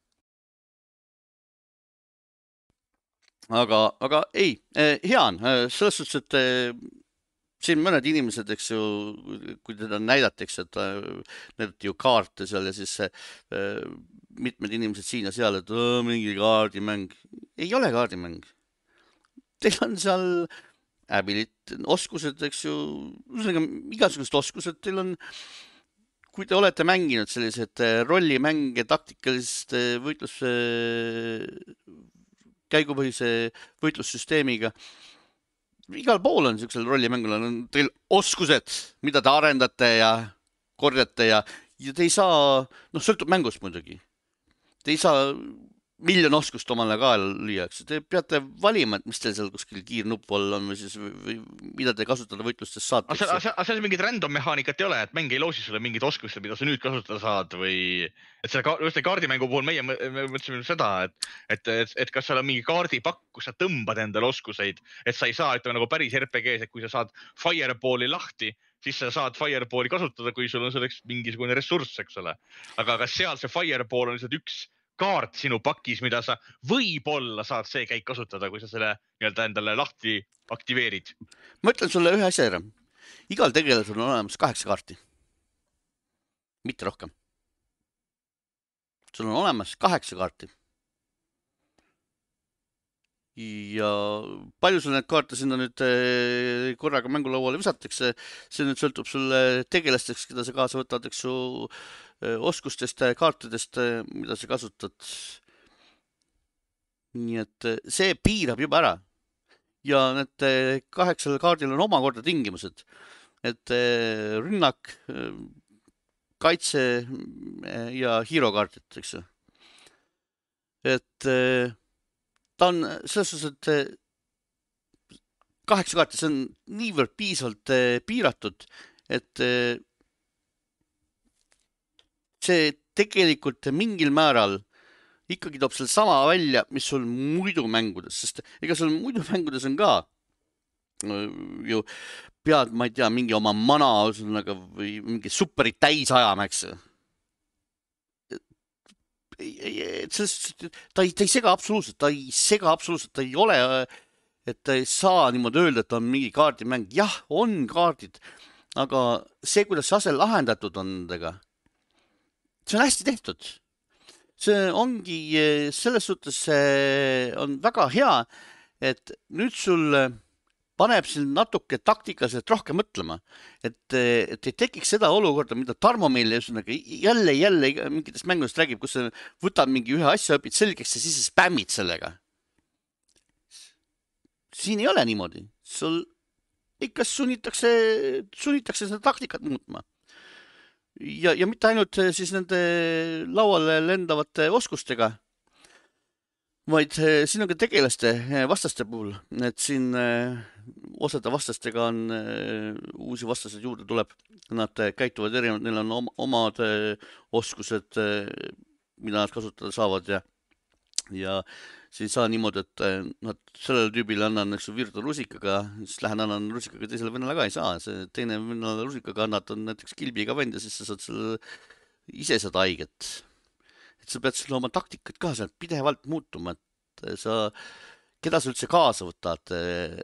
Aga ei, hea on. Selles suhtes, et siin mõned inimesed, eks ju, kui teda näidatakse, et näidati ju kaarte seal ja siis mitmed inimesed siin ja seal, et mingi kaardimäng. Ei ole kaardimäng. Teil on seal oskused, eks ju, igasugused oskused. Teil on, kui te olete mänginud sellised rollimänge, taktikalist käigupõhise võitlussüsteemiga, igal pool on sellisel rollimängul on teil oskused, mida te arendate ja korjate ja te ei saa, sõltub mängust muidugi. Te ei saa miljon oskust omale kaela lüüaks. Te peate valima, et mis teil seal kuskil kiirnupp all on või mida te kasutada võitlustes saate. Aga seal mingid random mehaanikat ei ole, et mäng ei loosi sulle mingid oskused, mida sa nüüd kasutada saad või et selle kaardimängu puhul meie mõtlesime seda, et kas seal on mingi kaardipakk, kus sa tõmbad endale oskuseid, et sa ei saa, ütleme nagu päris RPGs, et kui sa saad Fireballi lahti, siis sa saad Fireballi kasutada, kui sul on selleks mingisugune ressurss, eks ole. Aga kas seal see Fireball on lihtsalt üks kaart sinu pakis, mida sa võib-olla saad see käik kasutada, kui sa selle nii-öelda endale lahti aktiveerid? Ma ütlen sulle ühe asja ära. Igal tegelasel on olemas 8 kaarti. Mitte rohkem. Sul on olemas 8 kaarti. Ja palju sul need kaarte sinna nüüd korraga mängulauale visatakse, see nüüd sõltub sulle tegelasteks, keda sa kaasa võtad, eks su oskustest, kaartidest, mida sa kasutad. Nii et see piirab juba ära. Ja need 8 kaardil on omakorda tingimused, et rünnak, kaitse ja hero kaardid, eks. Et ta on selles suhtes, et 8 kaarti, see on niivõrd piisavalt piiratud, et see tegelikult mingil määral ikkagi toob selle sama välja, mis sul muidu mängudes, sest ega sul muidu mängudes on ka ju pead, ma ei tea, mingi oma mana või mingi superit täis ajama, eks. Ta ei sega absoluutselt, ta ei ole, et ta ei saa niimoodi öelda, et on mingi kaardimäng. Jah, on kaardid, aga see, kuidas see ase lahendatud on nendega, see on hästi tehtud. See ongi selles suhtes on väga hea, et nüüd sul paneb siin natuke taktikaliselt rohkem mõtlema, et ei tekiks seda olukorda, mida Tarmo meile jälle mingitest mängudest räägib, kus sa võtad mingi ühe asja, õpid selgeks ja siis spämmid sellega. Siin ei ole niimoodi. Sul ikka sunnitakse seda taktikat muutma. Ja mitte ainult siis nende lauale lendavate oskustega, vaid siin on ka tegelaste vastaste puhul, et siin osade vastastega on uusi vastased juurde tuleb. Nad käituvad erinevalt, neil on omad oskused, mida nad kasutada saavad ja siis ei saa niimoodi, et nad sellele tüübile annan virtuaalrusikaga, siis lähen annan rusikaga teisele vennale ka ei saa. See teine vennale rusikaga annad on näiteks kilbiga vend ja siis sa saad selle ise seda haiget. Et sa pead selle oma taktikat ka seal pidevalt muutuma, et keda sa üldse kaasa võtad,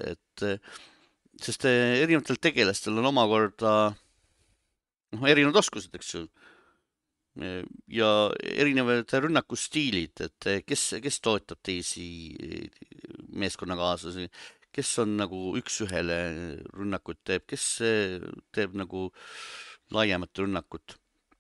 sest erinevatel tegelastel on omakorda erinevad oskused, eks ju, ja erinevad rünnakustiilid, et kes toetab teisi meeskonnakaaslasi, kes on nagu üks-ühele rünnakut teeb, kes teeb nagu laiemat rünnakut.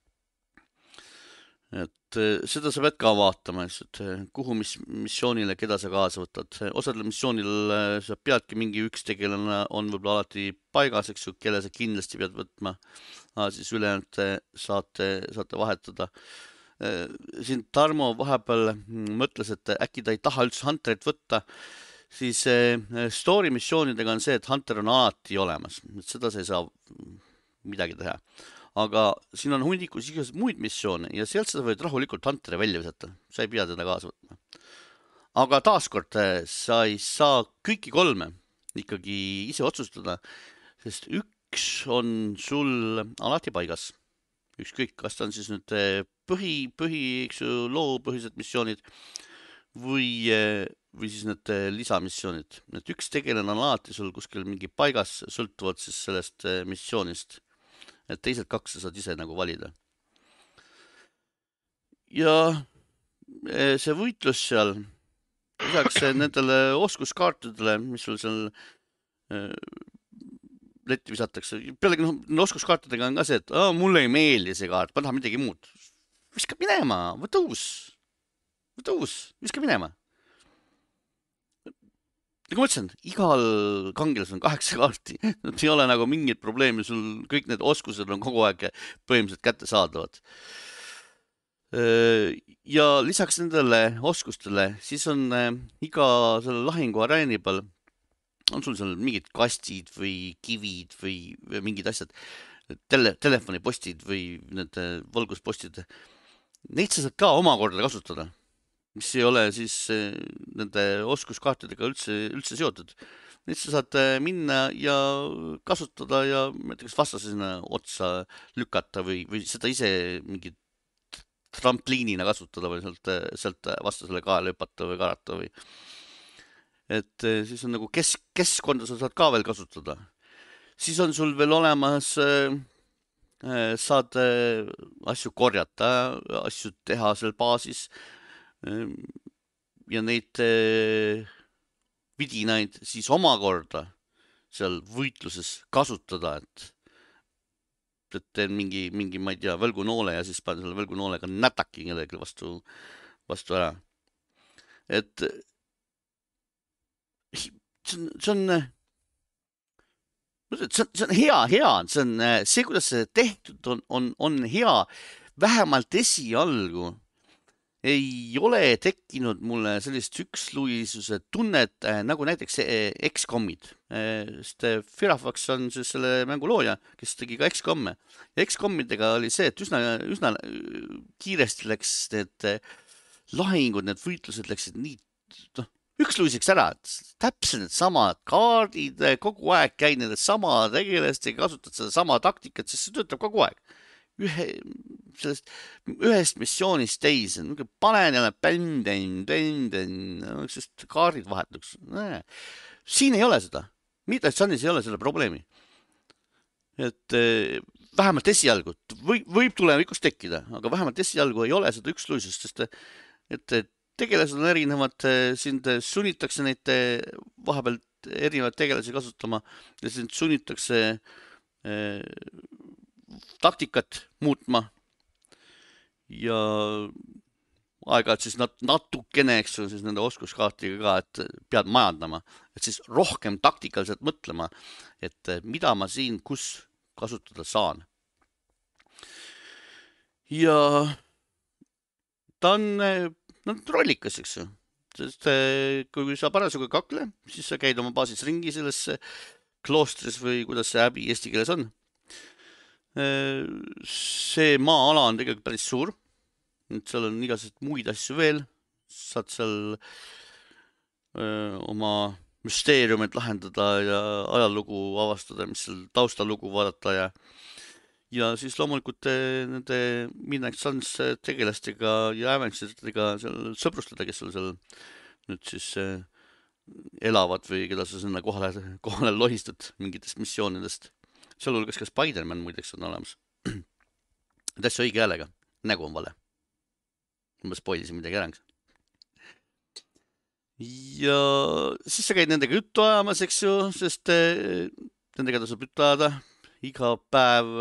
Et seda sa pead ka vaatama, et kuhu missioonile, keda sa kaasa võtad. Osadel missioonil sa peadki mingi üks tegelane on võib-olla alati paigas, eks ju, kelle sa kindlasti pead võtma. Siis ülejäänud saate vahetada. Siin Tarmo vahepeal mõtles, et äkki ta ei taha üldse Hunterit võtta. Siis story missioonidega on see, et Hunter on alati olemas. Seda sa ei saa midagi teha. Aga siin on hundikus igasugused muid missioone ja sealt sa võid rahulikult Hunteri välja visata. Sa ei pea teda kaasa võtma. Aga taaskord sa ei saa kõiki 3 ikkagi ise otsustada, sest üks on sul alati paigas. Ükskõik, kas ta on siis nüüd loopõhised missioonid või siis need lisamissioonid. Et üks tegelane on alati sul kuskil mingi paigas sõltuvad siis sellest missioonist. Et teised 2 saad ise nagu valida. Ja see võitlus seal, lisaks nendele oskuskaartidele, mis sul seal letti visatakse. Pealegi oskuskaartidega on ka see, et mulle ei meeldi see kaart, ma tahan midagi muud. Viska minema, võta uus, viska minema. Nagu ma ütlesin, igal kangelas on 8 kaarti. Nad ei ole nagu mingit probleemi, sul kõik need oskused on kogu aeg põhimõtteliselt kätte saadavad. Ja lisaks nendele oskustele, siis on iga selle lahingu areeni peal, on sul seal mingid kastid või kivid või mingid asjad, telefonipostid või need valguspostid. Neid sa saad ka omakorda kasutada, mis ei ole siis nende oskuskaartidega üldse seotud. Nüüd sa saad minna ja kasutada ja näiteks vastase sinna otsa lükata või seda ise mingi trampliinina kasutada või sealt vastasele kaela hüpata või karata või. Et siis on nagu keskkonda sa saad ka veel kasutada. Siis on sul veel olemas, saad asju korjata, asju teha seal baasis ja neid vidinaid siis omakorda seal võitluses kasutada, et teen mingi, ma ei tea, välgunoole ja siis panen selle välgunoolega nätaki kellegi vastu ära. Et see on hea, see, kuidas see tehtud on hea, vähemalt esialgu ei ole tekkinud mulle sellist üksluisuse tunnet nagu näiteks XCOM-id. Sest Firafax on siis selle mängu looja, kes tegi ka XCOM-e. Ja XCOM-idega oli see, et üsna kiiresti läks need lahingud, need võitlused läksid nii üksluiseks ära. Täpselt need samad kaardid, kogu aeg käid need sama tegelastega, kasutad seda sama taktikat, sest see töötab kogu aeg. Ühest missioonist teise, panen jälle sest kaardid vahetuks. Siin ei ole seda. Midnight Sunis ei ole selle probleemi. Et vähemalt esialgu, võib tulevikus tekkida, aga vähemalt esialgu ei ole seda üksluisust, sest et tegelased on erinevad, sind sunnitakse neid vahepeal erinevad tegelasi kasutama ja sind sunnitakse taktikat muutma ja aeg-ajalt siis natukene, eks ju, siis nende oskuskaartiga ka, et pead majandama, et siis rohkem taktikaliselt mõtlema, et mida ma siin, kus kasutada saan. Ja ta on rollikas, eks ju, sest kui sa parasjagu kakle, siis sa käid oma baasis ringi selles kloostris või kuidas see häbi eesti keeles on. See maa-ala on tegelikult päris suur, seal on igasuguseid muid asju veel, saad seal oma müsteeriumit lahendada ja ajalugu avastada, mis seal taustalugu vaadata ja siis loomulikult nende Midnight Suns tegelastega ja Avengersitega seal sõbrustada, kes seal nüüd siis elavad või keda sa sinna kohale lohistad mingitest missioonidest. Seal hulgas ka Spider-Man muideks on olemas. Täitsa õige häälega. Nägu on vale. Ma spoilisin midagi ära. Ja siis sa käid nendega juttu ajamas, eks ju, sest nendega tasub juttu ajada. Iga päev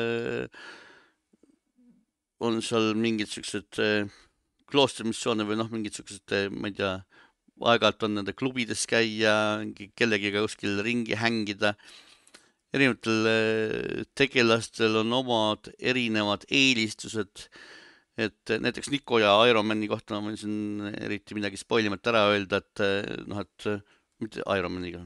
on seal mingid sellised kloostrimissioone või mingid sellised, ma ei tea, aeg-ajalt on nende klubides käia, kellegiga kuskil ringi hängida. Erinevatel tegelastel on omad erinevad eelistused, et näiteks Nico ja Ironmani kohta ma võin eriti midagi spoilimata ära öelda, et mitte Ironmaniga,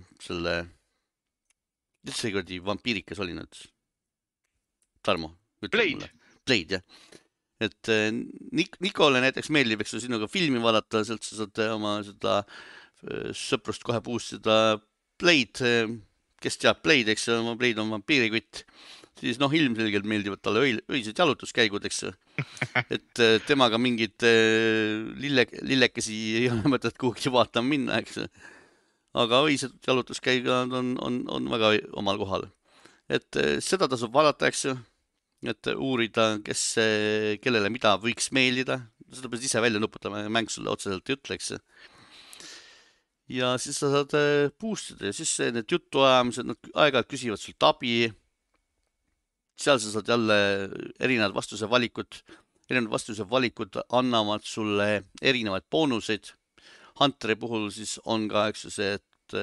mis see kuradi vampiirikas oli nüüd? Tarmo, ütle mulle. Blade, jah. Et Nicole näiteks meeldib, eks sinuga filmi vaadata, sealt sa saad oma seda sõprust kohe puustada. Blade, kes teab Blade, eks Blade on vampiirikutt, siis ilmselgelt meeldivad talle öised jalutuskäigud, eks. Et temaga mingid lillekesi ei ole mõtet kuhugi vaatama minna, eks. Aga õised jalutuskäigud on väga omal kohal. Et seda tasub vaadata, eks ju, et uurida, kellele mida võiks meeldida. Seda pead ise välja nuputama ja mäng sulle otseselt ei ütle, eks. Ja siis sa saad boostida ja siis need jutuajamised, nad aeg-ajalt küsivad sult abi. Seal sa saad jälle erinevad vastuse valikud annavad sulle erinevaid boonuseid. Hunteri puhul siis on ka, eks see, et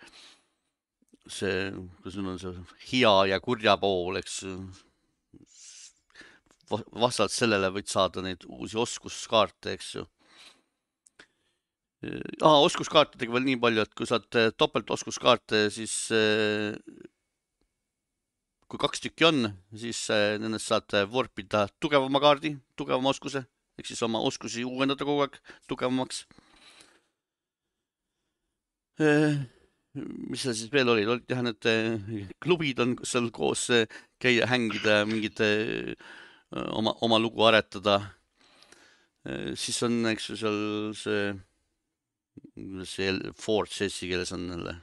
kuidas on see hea ja kurja pool, eks. Vastalt sellele võid saada neid uusi oskuskaarte, eks ju. Oskuskaartidega veel nii palju, et kui saad topelt oskuskaarte, siis kui 2 tükki on, siis nendest saad vorpida tugevama kaardi, tugevama oskuse, ehk siis oma oskusi uuendada kogu aeg tugevamaks. mis seal siis veel olid jah, need klubid on, kus seal koos käia, hängida ja mingid oma lugu aretada. Siis on, eks ju, seal see Ford eesti keeles on jälle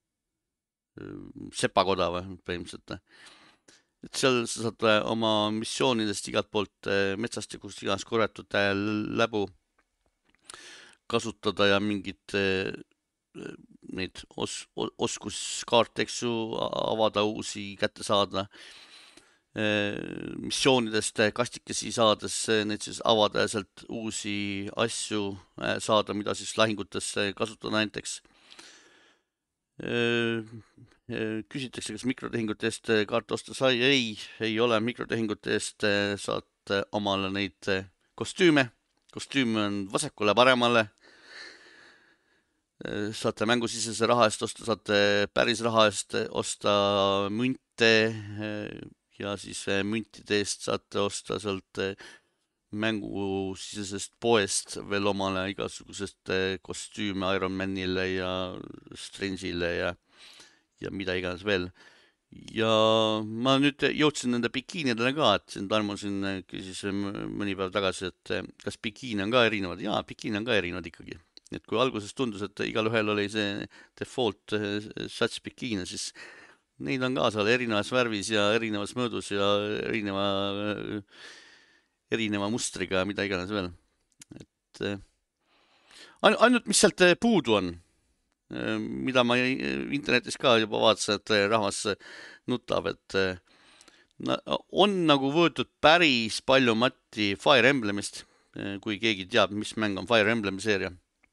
sepakoda või põhimõtteliselt. Et seal sa saad oma missioonidest igalt poolt metsast ja kust igast korjatud läbu kasutada ja mingid neid oskuskaarte, eks ju, avada, uusi kätte saada. Missioonidest kastikesi saades neid siis avada ja sealt uusi asju saada, mida siis lahingutes kasutada näiteks. Küsitakse, kas mikrotehingute eest kaarte osta sai? Ei ole. Mikrotehingute eest saad omale neid kostüüme. Kostüüme on vasakule, paremale. Saate mängusisese raha eest osta, saate päris raha eest osta münte ja siis müntide eest saate osta sealt mängusisesest poest veel omale igasugusest kostüüme Iron Manile ja Strange'ile ja mida iganes veel. Ja ma nüüd jõudsin nende bikiinidele ka, et siin Tarmo siin küsis mõni päev tagasi, et kas bikiine on ka erinevad. Jaa, bikiine on ka erinevad ikkagi. Et kui alguses tundus, et igal ühel oli see default sats bikiine, siis neid on ka seal erinevas värvis ja erinevas mõõdus ja erineva mustriga ja mida iganes veel. Et ainult mis sealt puudu on, mida ma internetis ka juba vaatasin, et rahvas nutab, et on nagu võetud päris palju matti Fire Emblemist, kui keegi teab, mis mäng on Fire Emblem seeria.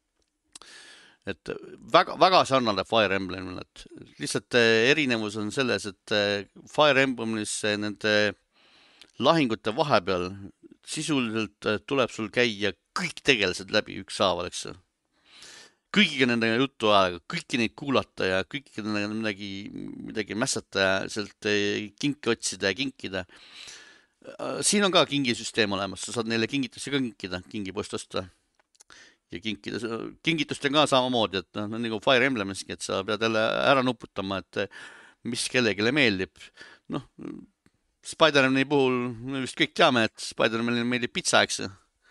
Et väga sarnane Fire Emblemile, et lihtsalt erinevus on selles, et Fire Emblemis nende lahingute vahepeal sisuliselt tuleb sul käia kõik tegelased läbi ükshaaval, eks. Kõigiga nendega juttu aega, kõiki neid kuulata ja kõikiga nendega midagi mässata ja sealt kinki otsida ja kinkida. Siin on ka kingisüsteem olemas, sa saad neile kingitusi ka kinkida, kingipost osta. Ja kingitusten ka samamoodi, et nagu Fire Emblemiski, et sa pead jälle ära nuputama, et mis kellegile meeldib. Spider-Mani puhul me vist kõik teame, et Spider-Manile meeldib pitsa, eks.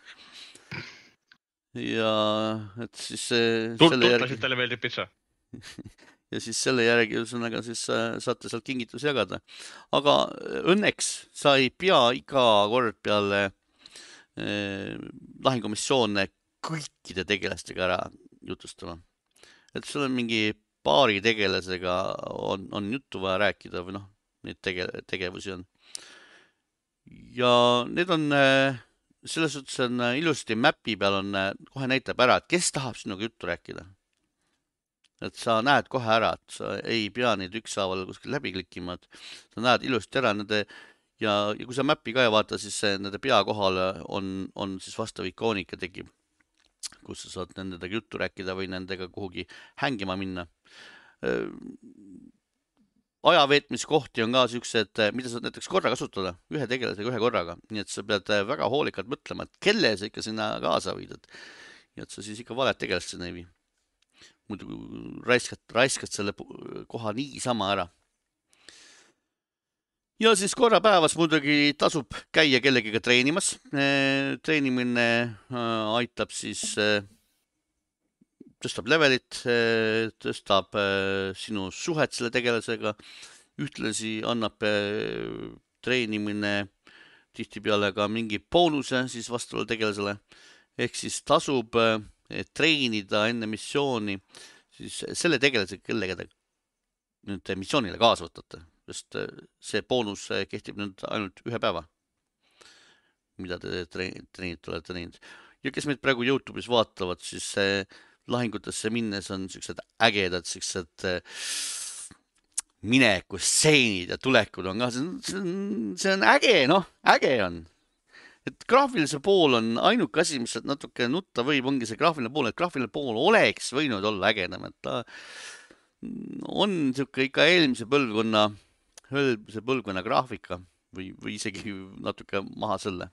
Ja et siis tuttlasid talle meeldib pitsa. Ja siis selle järgi ühesõnaga siis saate sealt kingitusi jagada. Aga õnneks sa ei pea iga kord peale lahingumissioone kõikide tegelastega ära jutustama. Et sul on mingi paari tegelasega on juttu vaja rääkida või neid tegevusi on. Ja need on, selles suhtes on ilusti mapi peal on, kohe näitab ära, et kes tahab sinuga juttu rääkida. Et sa näed kohe ära, et sa ei pea neid ükshaaval kuskil läbi klikkima, et sa näed ilusti ära nende ja kui sa mapi ka ei vaata, siis nende pea kohal on siis vastav ikoonika tekib, kus sa saad nendega juttu rääkida või nendega kuhugi hängima minna. Ajaveetmiskohti on ka siuksed, mida saad näiteks korra kasutada, ühe tegelasega ühe korraga. Nii et sa pead väga hoolikalt mõtlema, et kelle sa ikka sinna kaasa võid. Ja et sa siis ikka valet tegelast sinna ei vii. Muidu raiskad selle koha niisama ära. Ja siis korra päevas muidugi tasub käia kellegiga treenimas. Treenimine aitab siis, tõstab levelit, tõstab sinu suhet selle tegelasega. Ühtlasi annab treenimine tihtipeale ka mingi boonuse siis vastavale tegelasele. Ehk siis tasub treenida enne missiooni siis selle tegelasega, kellega te nüüd missioonile kaasa võtate. Sest see boonus kehtib nüüd ainult ühe päeva, mida te olete treeninud. Ja kes meid praegu YouTube'is vaatavad, siis lahingutesse minnes on sellised ägedad, sellised minekustseenid ja tulekud on ka. See on äge, äge on. Et graafilise pool on ainuke asi, mis natuke nutta võib, ongi see graafiline pool, et graafiline pool oleks võinud olla ägedam, et ta on siuke ikka eelmise põlvkonna graafika või isegi natuke maha selle.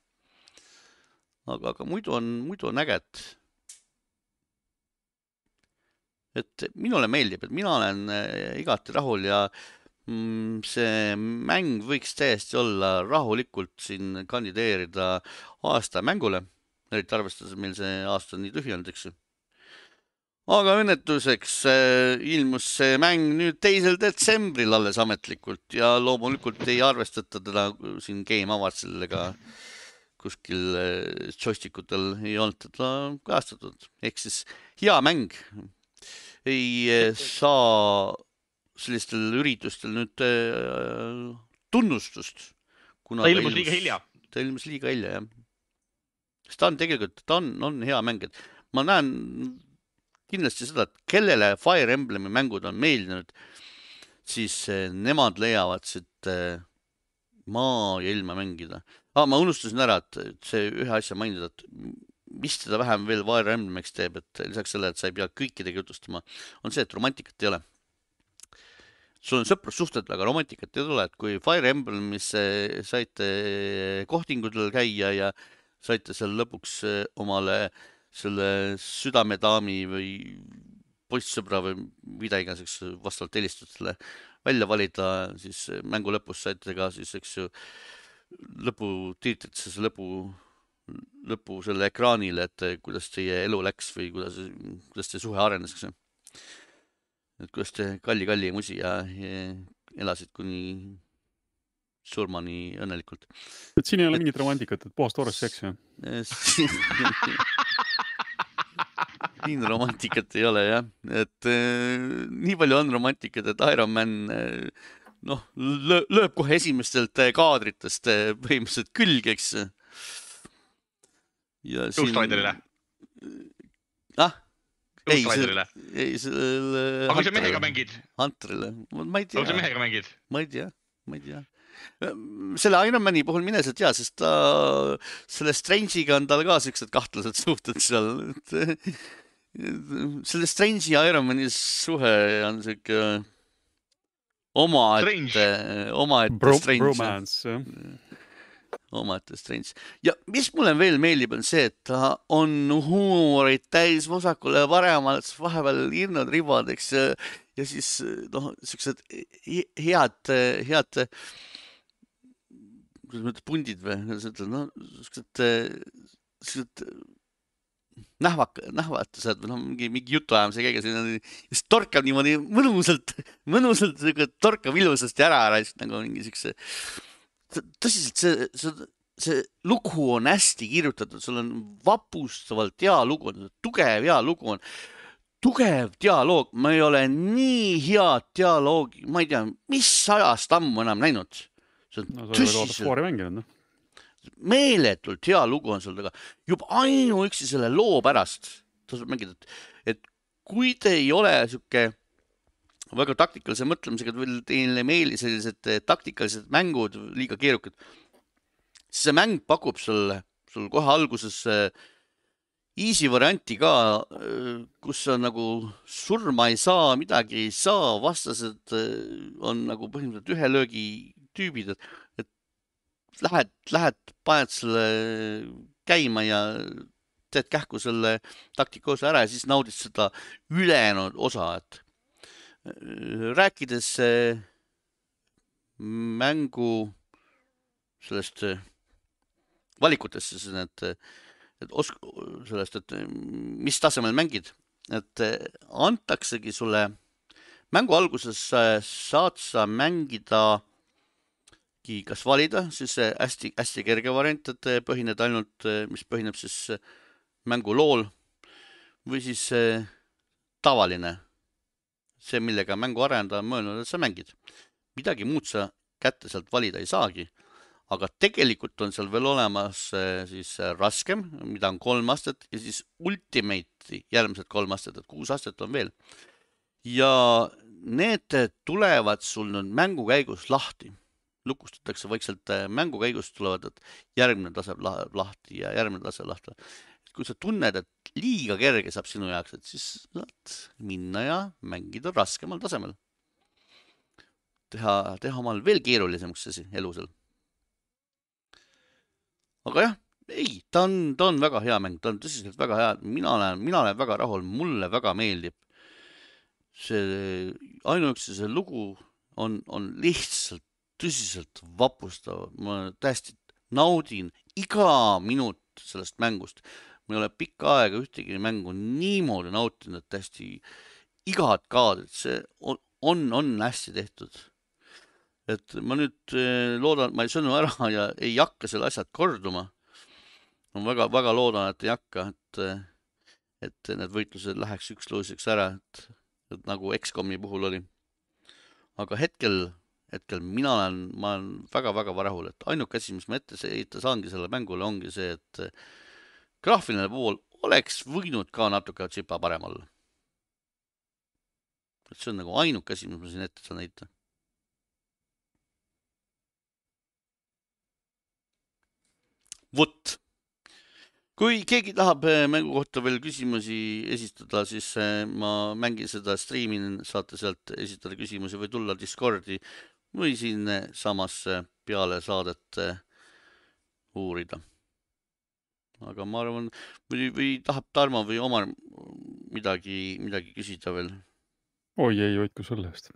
Aga muidu on äged. et minule meeldib, et mina olen igati rahul ja see mäng võiks täiesti olla rahulikult siin kandideerida aasta mängule, eriti arvestades, meil see aasta on nii tühi olnud, eks ju. Aga õnnetuseks ilmus see mäng nüüd 2. detsembril alles ametlikult ja loomulikult ei arvestata teda siin Game Awards'il ega kuskil joystikutel ei olnud teda kajastatud. Ehk siis hea mäng ei saa sellistel üritustel nüüd tunnustust. Ta ilmus liiga hilja. Ta ilmus liiga hilja, jah. Sest ta on tegelikult, ta on hea mäng. Ma näen kindlasti seda, et kellele Fire Emblemi mängud on meeldinud, siis nemad leiavad siit maa ja ilma mängida. Ma unustasin ära, et see ühe asja mainida, et mis teda vähem veel Fire Emblemiks teeb, et lisaks selle, et sa ei pea kõikidega jutustama, on see, et romantikat ei ole. Sul on sõprussuhted, aga romantikat ei ole, et kui Fire Emblemis saite kohtingudel käia ja saite seal lõpuks omale selle südamedaami või poissõbra või mida iganes vastavalt helistustele välja valida, siis mängu lõpus saite ka siis, eks ju, lõputiitrit, siis lõpu selle ekraanile, et kuidas teie elu läks või kuidas teie suhe arenes, eks ju. Et kuidas te kalli musi ja elasid kuni surmani õnnelikult. Et siin ei ole mingit romantikat, et puhast orres seks, jah? Siin romantikat ei ole, jah. Et nii palju on romantikat, et Iron Man lööb kohe esimestelt kaadritest põhimõtteliselt külgeks. Ghostwriterile? Ei, sellele. Aga kui sa mehega mängid? Hunterile. Ma ei tea. Kui sa mehega mängid? Ma ei tea. Selle Iron Mani puhul mine sealt tea, sest selle Strange'iga on tal ka sellised kahtlased suhted seal. Selle Strange'i ja Iron Mani suhe on selline omaette Bromance, omaette Strange. Ja mis mulle veel meeldib on see, et ta on huumorit täis vasakule ja paremalt, vahepeal hirnud ribad, eks, ja siis sellised head kuidas mõtled, pundid või, sellised nähvatused või mingi jutuajamise käiga, siis torkab niimoodi mõnusalt torkab ilusasti ära nagu mingi siukse. Tõsiselt, see lugu on hästi kirjutatud, sul on vapustavalt hea lugu, tugev hea lugu on, tugev dialoog, ma ei ole nii head dialoogi, ma ei tea, mis ajast ammu enam näinud. Meeletult hea lugu on sul taga. Juba ainuüksi selle loo pärast tasub mängida, et kui te ei ole siuke väga taktikalise mõtlemisega, et teile meeli sellised taktikalised mängud liiga keerukad, siis see mäng pakub sul kohe alguses easy varianti ka, kus sa nagu surma ei saa, midagi ei saa, vastased on nagu põhimõtteliselt ühe löögi tüübid, et lähed, paned selle käima ja teed kähku selle taktika osa ära ja siis naudid seda ülejäänud osa, et rääkides mängu sellest valikutest, sellest, et mis tasemel mängid, et antaksegi sulle mängu alguses saad sa mängida kas valida, siis hästi kerge variant, et põhined ainult, mis põhineb siis mängu lool või siis tavaline, see, millega mängu arendaja on mõelnud, et sa mängid. Midagi muud sa kätte sealt valida ei saagi, aga tegelikult on seal veel olemas siis raskem, mida on 3 astet ja siis ultimate järgmised 3 astet, et 6 astet on veel. Ja need tulevad sul nüüd mängu käigus lahti. Lukustatakse vaikselt mängu käigus tulevad, et järgmine tase lahti ja järgmine tase lahti. Kui sa tunned, et liiga kerge saab sinu jaoks, et siis saad minna ja mängida raskemal tasemel. Teha omal veel keerulisemaks see elu seal. Aga jah, ei, ta on väga hea mäng, ta on tõsiselt väga hea. Mina olen väga rahul, mulle väga meeldib. see ainuüksi see lugu on lihtsalt tõsiselt vapustav. Ma täiesti naudin iga minut sellest mängust. Ma ei ole pikka aega ühtegi mängu niimoodi nautinud, et täiesti igat kaadrit. See on hästi tehtud. Et ma nüüd loodan, ma ei sõnu ära ja ei hakka selle asjad korduma. Ma väga loodan, et ei hakka, et need võitlused läheks ükslõuseks ära, et nagu XCOMi puhul oli. Aga hetkel ma olen väga rahul, et ainuke asi, mis ma ette saangi selle mängule, ongi see, et graafiline pool oleks võinud ka natuke tsipa parem olla. Et see on nagu ainuke asi, mis ma siin ette saan heita. Vot. Kui keegi tahab mängu kohta veel küsimusi esitada, siis ma mängin seda, striimin, saate sealt esitada küsimusi või tulla Discordi või siin samas peale saadet uurida. Aga ma arvan, või tahab Tarmo või Omar midagi küsida veel? Oi, ei hoidku selle eest.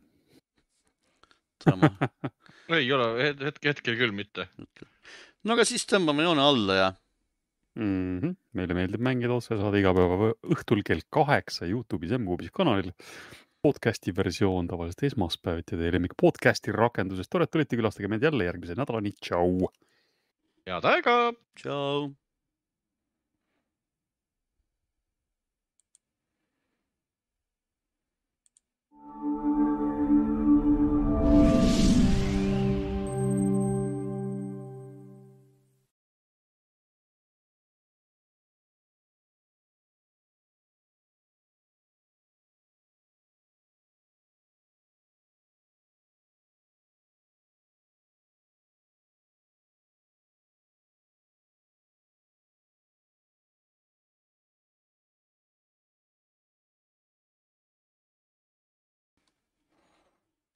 Ei ole, hetkel küll mitte. No aga siis tõmbame joone alla ja Meile meeldib mängida otsesaade iga päeva õhtul kell 8 YouTube'is M-Kuubis kanalil. Podcasti versioon tavaliselt esmaspäeviti teie lemmik podcasti rakendusest. Tore, et tulite, külastage meid jälle järgmise nädalani. Tšau! Head aega! Tšau!